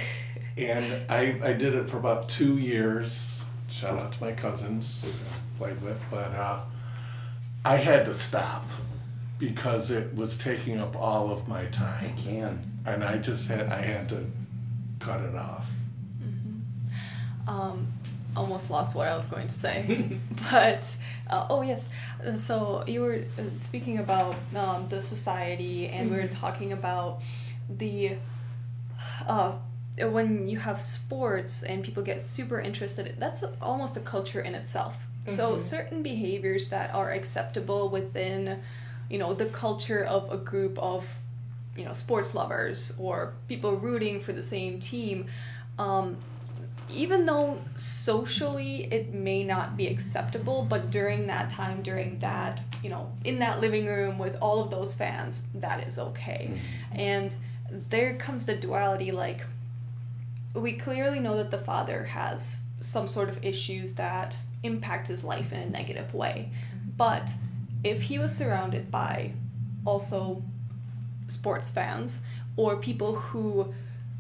And I did it for about 2 years. Shout out to my cousins who I played with. But I had to stop because it was taking up all of my time. I can. And I had to cut it off. Almost lost what I was going to say. But, oh yes. So you were speaking about the society, and we were talking about the... when you have sports and people get super interested, that's almost a culture in itself. So certain behaviors that are acceptable within, the culture of a group of, sports lovers or people rooting for the same team, even though socially it may not be acceptable, but during that time, during that, in that living room with all of those fans, that is okay. And there comes the duality, like, we clearly know that the father has some sort of issues that impact his life in a negative way. But if he was surrounded by also sports fans or people who,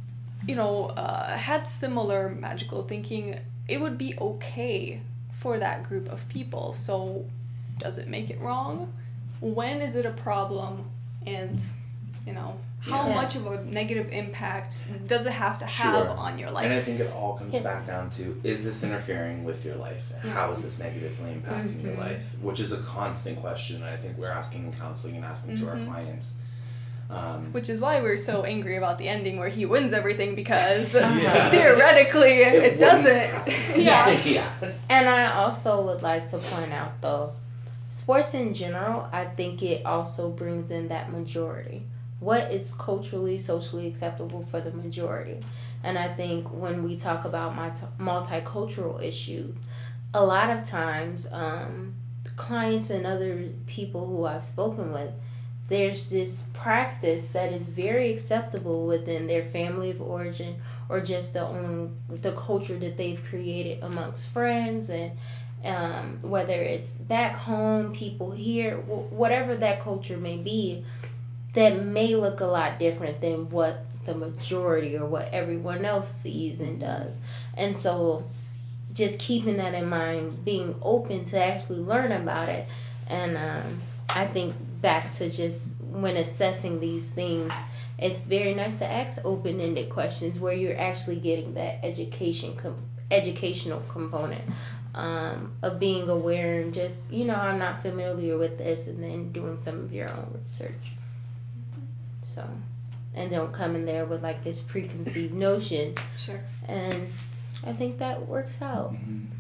had similar magical thinking, it would be okay for that group of people. So does it make it wrong? When is it a problem? And, how much of a negative impact does it have to have on your life? And I think it all comes back down to, is this interfering with your life? How is this negatively impacting your life? Which is a constant question I think we're asking in counseling and asking to our clients. Which is why we're so angry about the ending where he wins everything, because theoretically it doesn't. Yeah. And I also would like to point out, though, sports in general, I think it also brings in that majority what is culturally, socially acceptable for the majority. And I think when we talk about multicultural issues, a lot of times, clients and other people who I've spoken with, there's this practice that is very acceptable within their family of origin or just the culture that they've created amongst friends, and whether it's back home, people here, whatever that culture may be, that may look a lot different than what the majority or what everyone else sees and does. And so just keeping that in mind, being open to actually learn about it. And I think back to just when assessing these things, it's very nice to ask open-ended questions where you're actually getting that educational component, of being aware and just, I'm not familiar with this, and then doing some of your own research. So, and don't come in there with like this preconceived notion. Sure. And I think that works out.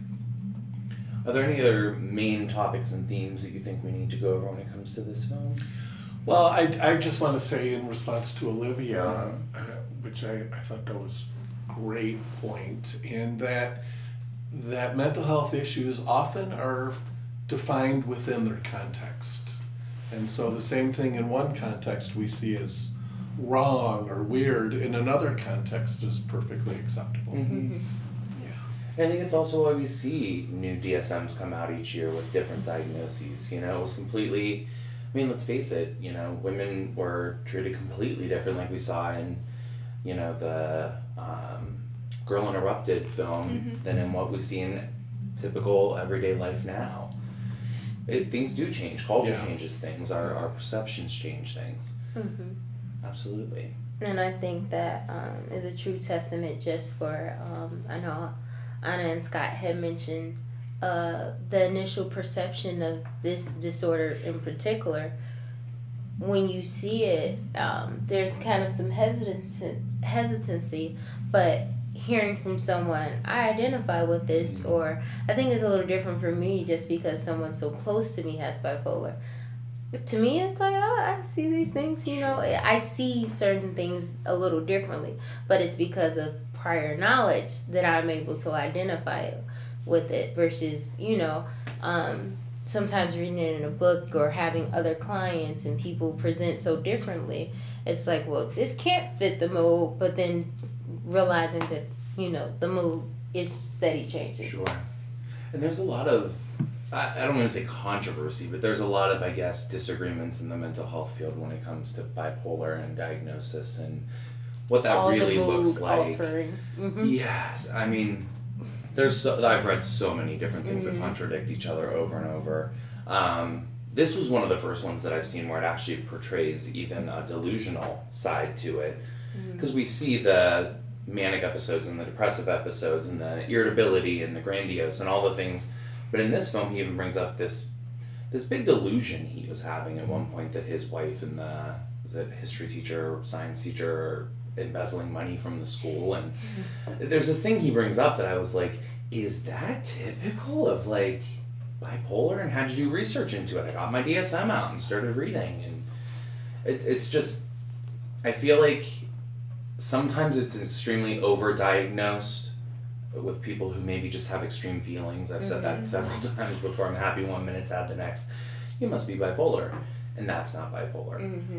Are there any other main topics and themes that you think we need to go over when it comes to this film? Well, I just want to say in response to Olivia, which I thought that was a great point, in that mental health issues often are defined within their context. And so the same thing in one context we see as wrong or weird, in another context is perfectly acceptable. Mm-hmm. I think it's also why we see new DSMs come out each year with different diagnoses. It was completely, let's face it, women were treated completely different, like we saw in, the Girl Interrupted film, than in what we see in typical everyday life now. Things do change. Culture changes things. Our perceptions change things. Mm-hmm. Absolutely. And I think that is a true testament just for, I know Anna and Scott had mentioned the initial perception of this disorder in particular. When you see it, there's kind of some hesitancy, but hearing from someone, I identify with this, or I think it's a little different for me just because someone so close to me has bipolar. To me, it's like, oh, I see these things, I see certain things a little differently, but it's because of prior knowledge that I'm able to identify with it versus, sometimes reading it in a book or having other clients and people present so differently. It's like, well, this can't fit the mold, but then realizing that, the mood is steady changing. Sure. And there's a lot of, I don't want to say controversy, but there's a lot of, I guess, disagreements in the mental health field when it comes to bipolar and diagnosis and what that really looks like. Mm-hmm. Yes, I've read so many different things that contradict each other over and over. This was one of the first ones that I've seen where it actually portrays even a delusional side to it, because we see the manic episodes and the depressive episodes and the irritability and the grandiose and all the things, but in this film he even brings up this big delusion he was having at one point that his wife and the history teacher, science teacher, are embezzling money from the school. And there's this thing he brings up that I was like, is that typical of like bipolar? And had to do research into it. I got my DSM out and started reading, and it's just, I feel like sometimes it's extremely overdiagnosed with people who maybe just have extreme feelings. I've said that several times before. I'm happy one minute, sad the next. You must be bipolar, and that's not bipolar.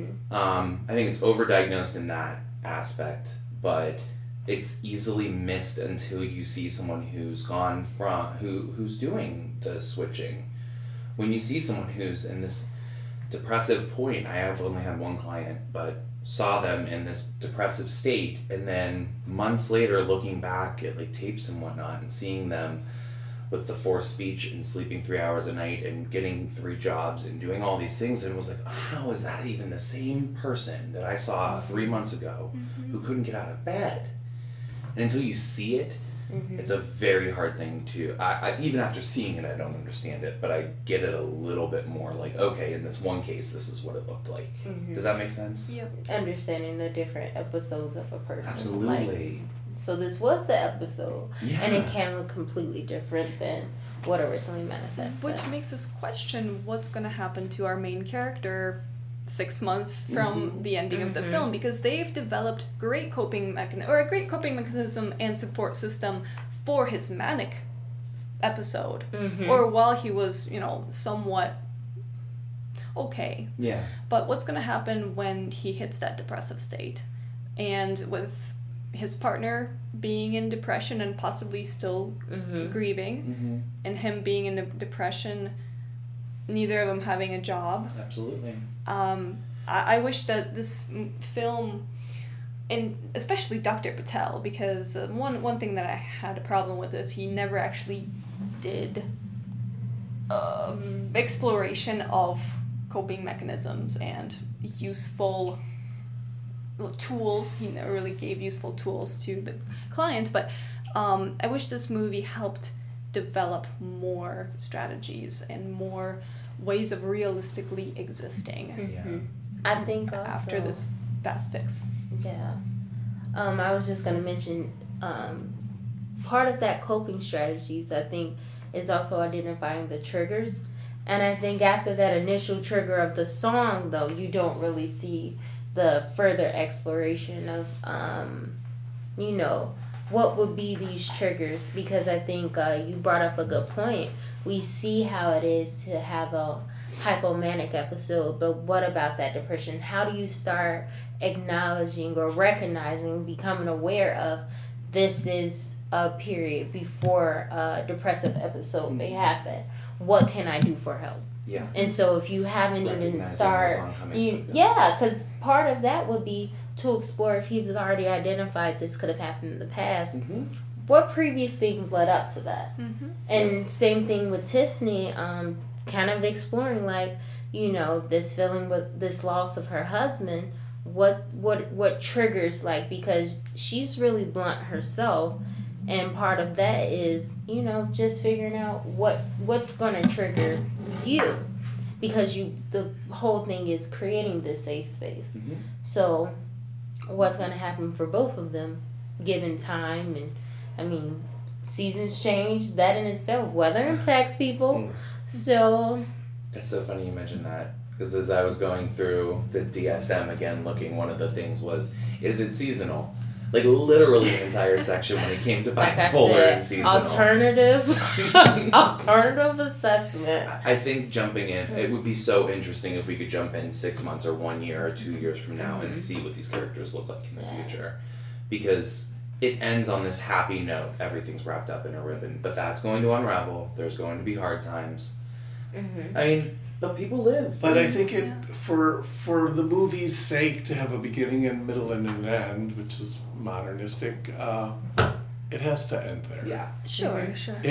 I think it's overdiagnosed in that aspect, but it's easily missed until you see someone who's gone from who's doing the switching. When you see someone who's in this depressive point, I have only had one client, but saw them in this depressive state, and then months later looking back at like tapes and whatnot and seeing them with the forced speech and sleeping 3 hours a night and getting 3 jobs and doing all these things, and it was like, how is that even the same person that I saw 3 months ago who couldn't get out of bed? And until you see it, it's a very hard thing to, I even after seeing it, I don't understand it, but I get it a little bit more like, okay, in this one case, this is what it looked like. Does that make sense? Yep. Understanding the different episodes of a person. Absolutely. Like, so this was the episode, Yeah. and it can look completely different than what originally manifested. Which makes us question what's going to happen to our main character 6 months from the ending of the film, because they've developed a great coping mechanism and support system for his manic episode, or while he was, somewhat okay. Yeah. But what's going to happen when he hits that depressive state? And with his partner being in depression and possibly still grieving, and him being in a depression, neither of them having a job. Absolutely. I wish that this film, and especially Dr. Patel, because one thing that I had a problem with is he never actually did exploration of coping mechanisms and useful tools. He never really gave useful tools to the client, but I wish this movie helped develop more strategies and more ways of realistically existing. Yeah. I think also, after this fast fix. Yeah. I was just going to mention part of that coping strategies, I think, is also identifying the triggers. And I think after that initial trigger of the song, though, you don't really see the further exploration of, what would be these triggers. Because I think you brought up a good point. We see how it is to have a hypomanic episode, but what about that depression? How do you start acknowledging or recognizing, becoming aware of, this is a period before a depressive episode may happen? What can I do for help? Yeah. And so if you haven't even Recognizing start, those oncoming symptoms. because part of that would be to explore, if he's already identified this could have happened in the past, what previous things led up to that? And same thing with Tiffany, kind of exploring, like, this feeling with this loss of her husband, what triggers, like, because she's really blunt herself, and part of that is, just figuring out what's going to trigger you, because the whole thing is creating this safe space. So what's going to happen for both of them given time? And I mean, seasons change, that in itself, weather impacts people. So It's so funny you mentioned that, because as I was going through the DSM again, looking, one of the things was, is it seasonal? Like, literally an entire section when it came to like I bipolar said, is seasonal. alternative assessment. I think jumping in, it would be so interesting if we could jump in 6 months or 1 year or 2 years from now and see what these characters look like in the future. Because it ends on this happy note, everything's wrapped up in a ribbon, but that's going to unravel. There's going to be hard times. I mean, but people live. But I think for the movie's sake, to have a beginning and middle and an end, which is modernistic, it has to end there. Yeah. Sure.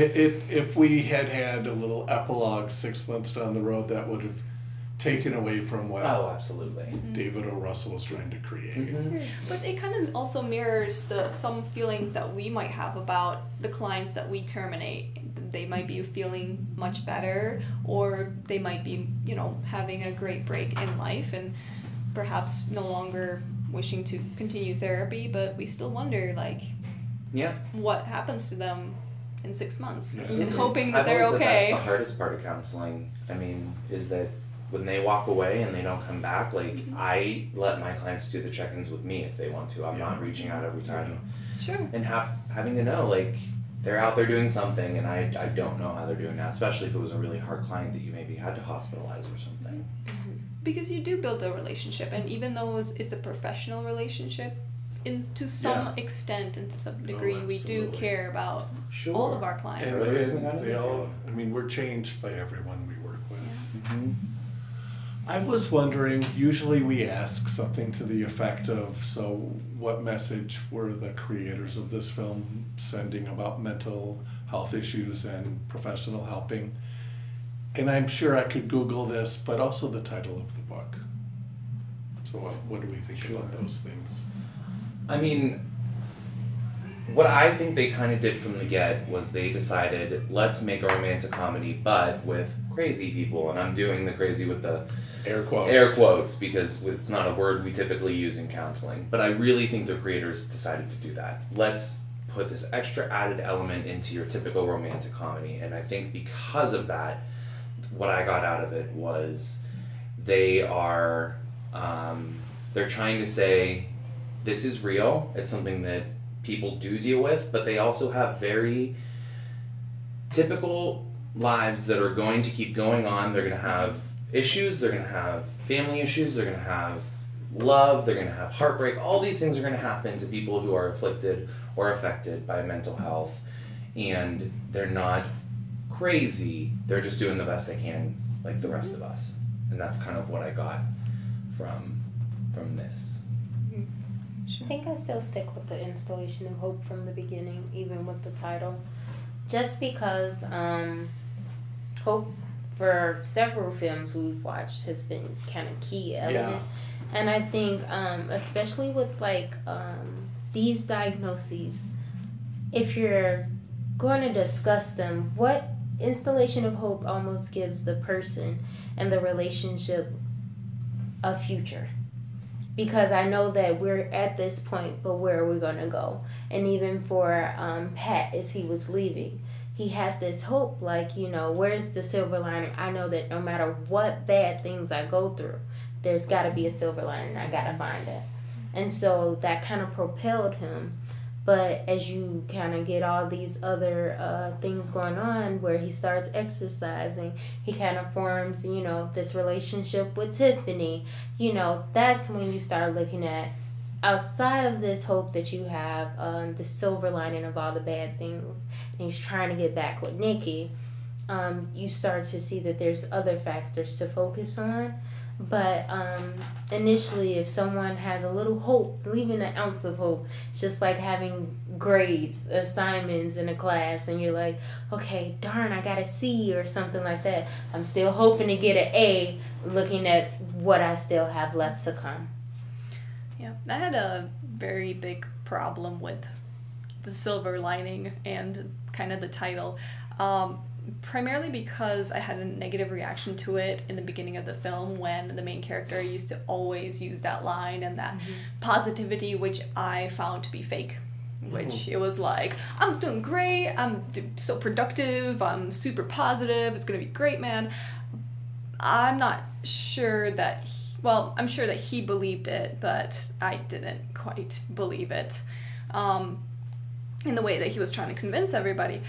If we had a little epilogue 6 months down the road, that would have taken away from what absolutely. David O. Russell was trying to create. But it kind of also mirrors some feelings that we might have about the clients that we terminate. They might be feeling much better, or they might be, having a great break in life and perhaps no longer wishing to continue therapy, but we still wonder, like, what happens to them in 6 months, and hoping that they're I've always said okay. that's the hardest part of counseling. I mean, is that when they walk away and they don't come back, like, I let my clients do the check-ins with me if they want to. I'm not reaching out every time. Sure. And having to know, like, they're out there doing something, and I don't know how they're doing now, especially if it was a really hard client that you maybe had to hospitalize or something. Because you do build a relationship, and even though it's a professional relationship, to some extent and to some degree, we do care about all of our clients. And they all, we're changed by everyone we work with. I was wondering, usually we ask something to the effect of, so what message were the creators of this film sending about mental health issues and professional helping? And I'm sure I could Google this, but also the title of the book. So what do we think about those things? I mean, what I think they kind of did from the get was they decided, let's make a romantic comedy, but with crazy people. And I'm doing the crazy with the air quotes because it's not a word we typically use in counseling. But I really think the creators decided to do that. Let's put this extra added element into your typical romantic comedy. And I think because of that, what I got out of it was they are They're trying to say this is real. It's something that people do deal with, but they also have very typical lives that are going to keep going on. They're going to have issues. They're going to have family issues. They're going to have love. They're going to have heartbreak. All these things are going to happen to people who are afflicted or affected by mental health. And they're not crazy. They're just doing the best they can, like the rest of us. And that's kind of what I got from this. I think I still stick with the installation of hope from the beginning, even with the title. Just because hope for several films we've watched has been kind of key element. Yeah. And I think especially with like these diagnoses, if you're going to discuss them, what installation of hope almost gives the person and the relationship a future. Because I know that we're at this point, but where are we going to go? And even for Pat, as he was leaving, he had this hope, like, you know, where's the silver lining? I know that no matter what bad things I go through, there's got to be a silver lining. I got to find it. And so that kind of propelled him. But as you kind of get all these other things going on where he starts exercising, he kind of forms, you know, this relationship with Tiffany. You know, that's when you start looking at, outside of this hope that you have, the silver lining of all the bad things, and he's trying to get back with Nikki, you start to see that there's other factors to focus on. But initially, if someone has a little hope, even an ounce of hope, it's just like having grades, assignments in a class, and you're like, okay, darn, I got a C or something like that. I'm still hoping to get an A, looking at what I still have left to come. Yeah, I had a very big problem with the silver lining and kind of the title. Primarily because I had a negative reaction to it in the beginning of the film when the main character used to always use that line and that positivity, which I found to be fake. Which it was like, I'm doing great, I'm so productive, I'm super positive, it's gonna be great, man. I'm not sure that, I'm sure that he believed it, but I didn't quite believe it in the way that he was trying to convince everybody.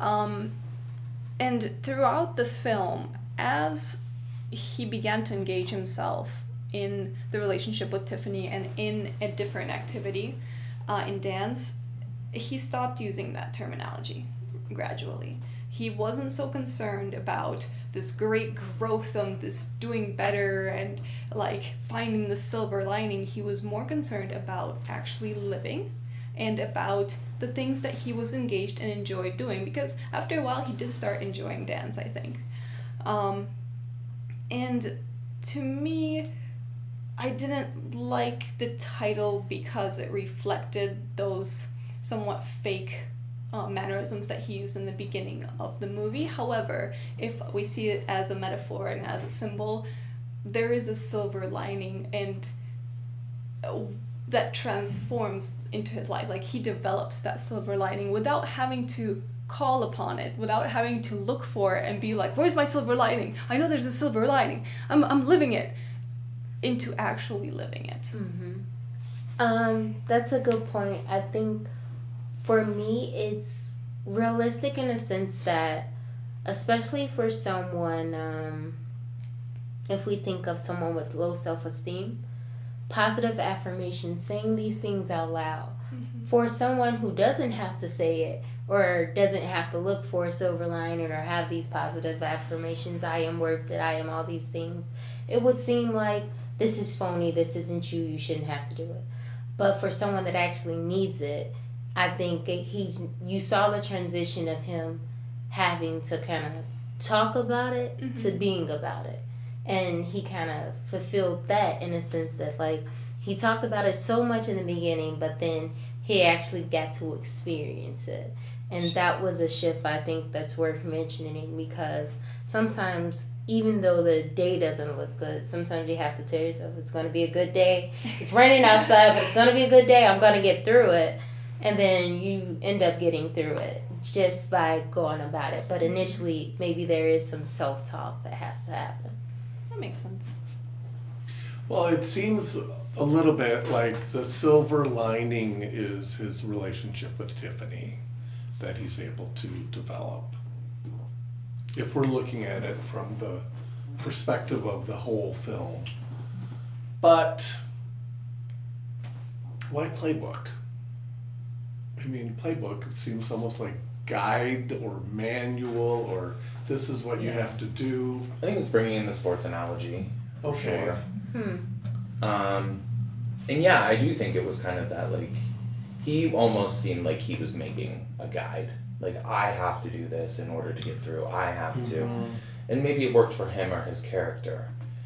And throughout the film, as he began to engage himself in the relationship with Tiffany and in a different activity, in dance, he stopped using that terminology gradually. He wasn't so concerned about this great growth and this doing better and like finding the silver lining. He was more concerned about actually living and about the things that he was engaged and enjoyed doing, because after a while he did start enjoying dance, I think. And to me, I didn't like the title because it reflected those somewhat fake mannerisms that he used in the beginning of the movie. However, if we see it as a metaphor and as a symbol, there is a silver lining, and that transforms into his life. Like, he develops that silver lining without having to call upon it, without having to look for it and be like, where's my silver lining? I know there's a silver lining. I'm living it. Into actually living it. That's a good point. I think for me, it's realistic in a sense that, especially for someone, if we think of someone with low self-esteem, positive affirmation, saying these things out loud, for someone who doesn't have to say it or doesn't have to look for a silver lining or have these positive affirmations, I am worth it, I am all these things, it would seem like this is phony, this isn't you, you shouldn't have to do it. But for someone that actually needs it, I think you saw the transition of him having to kind of talk about it to being about it. And he kind of fulfilled that in a sense that, like, he talked about it so much in the beginning, but then he actually got to experience it. And that was a shift, I think, that's worth mentioning, because sometimes, even though the day doesn't look good, sometimes you have to tell yourself it's going to be a good day. It's raining outside, but it's going to be a good day. I'm going to get through it. And then you end up getting through it just by going about it. But initially, maybe there is some self-talk that has to happen. That makes sense. Well, it seems a little bit like the silver lining is his relationship with Tiffany that he's able to develop. If we're looking at it from the perspective of the whole film. But why playbook? I mean, playbook, it seems almost like guide or manual or this is what you have to do. I think it's bringing in the sports analogy. For Okay. sure. Hmm. And yeah, I do think it was kind of that, like, he almost seemed like he was making a guide. Like, I have to do this in order to get through. I have to. Mhm. And maybe it worked for him or his character.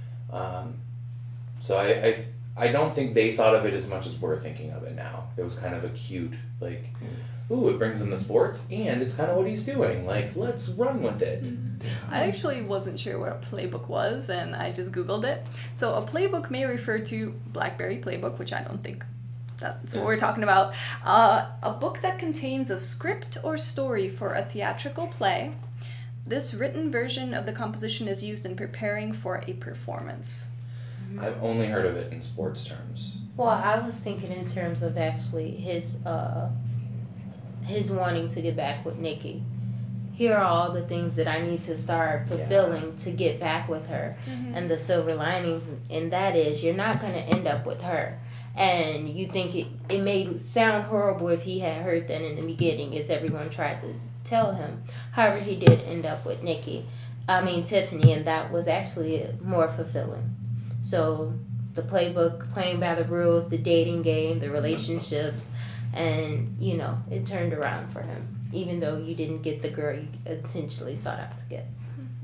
So I don't think they thought of it as much as we're thinking of it now. It was kind of a cute, like, ooh, it brings in the sports, and it's kind of what he's doing. Like, let's run with it. I actually wasn't sure what a playbook was, and I just Googled it. So a playbook may refer to BlackBerry Playbook, which I don't think that's what we're talking about. A book that contains a script or story for a theatrical play. This written version of the composition is used in preparing for a performance. I've only heard of it in sports terms. Well, I was thinking in terms of actually his wanting to get back with Nikki. Here are all the things that I need to start fulfilling to get back with her. And the silver lining in that is you're not going to end up with her. And you think it may sound horrible if he had heard that in the beginning, as everyone tried to tell him. However, he did end up with Tiffany, and that was actually more fulfilling. So the playbook, playing by the rules, the dating game, the relationships, and, it turned around for him. Even though you didn't get the girl you intentionally sought out to get.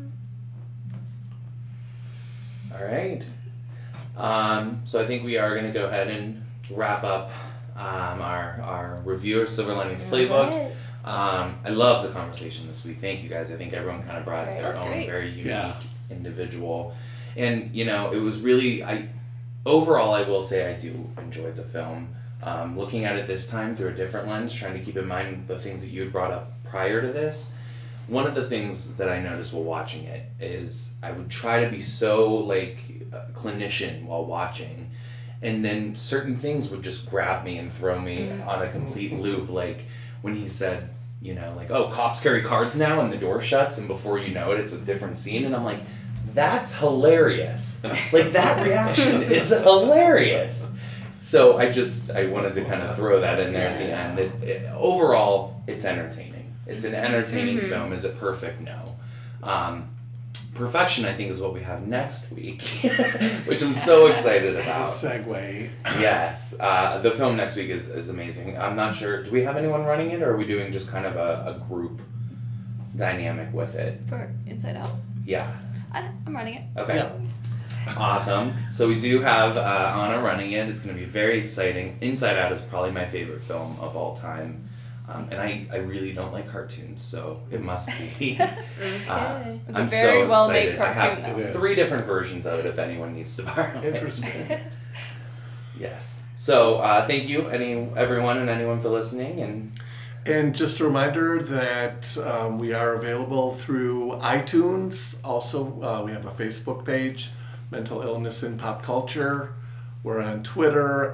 All right. So I think we are going to go ahead and wrap up our review of Silver Linings Playbook. Right. I love the conversation this week. Thank you guys. I think everyone kind of brought their That's own great. very unique Yeah. individual. And, it was really, overall, I will say I do enjoy the film. Looking at it this time through a different lens, trying to keep in mind the things that you had brought up prior to this. One of the things that I noticed while watching it is I would try to be so, like, a clinician while watching, and then certain things would just grab me and throw me on a complete loop, like when he said, like, oh, cops carry cards now, and the door shuts, and before you know it, it's a different scene, and I'm like, that's hilarious. Like, that reaction is hilarious. So I wanted to kind of throw that in there at the end. Overall, it's entertaining. It's an entertaining film. Is it perfect? No. Perfection, I think, is what we have next week, which I'm so excited about. Segue. Yes. The film next week is amazing. I'm not sure, do we have anyone running it, or are we doing just kind of a group dynamic with it? For Inside Out. Yeah. I'm running it. Okay. Yeah. Awesome. So we do have Anna running it. It's going to be very exciting. Inside Out is probably my favorite film of all time. And I really don't like cartoons, so it must be. Okay. It's a I'm very so well-made excited. I cartoon, have though. It is. 3 different versions of it if anyone needs to borrow it. Interesting. Yes. So thank you, everyone and anyone for listening. And just a reminder that we are available through iTunes. Also, we have a Facebook page, Mental Illness in Pop Culture. We're on Twitter,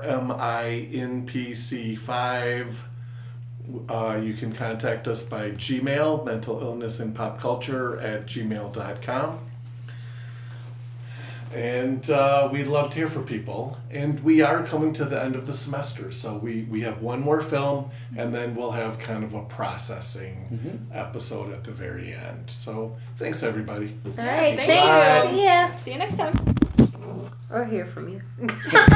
MINPC5. You can contact us by Gmail, mentalillnessinpopculture@gmail.com. And we'd love to hear from people. And we are coming to the end of the semester, so we have one more film, and then we'll have kind of a processing episode at the very end. So thanks, everybody. All right. Thank Thanks. you. See ya. See you next time. Or hear from you.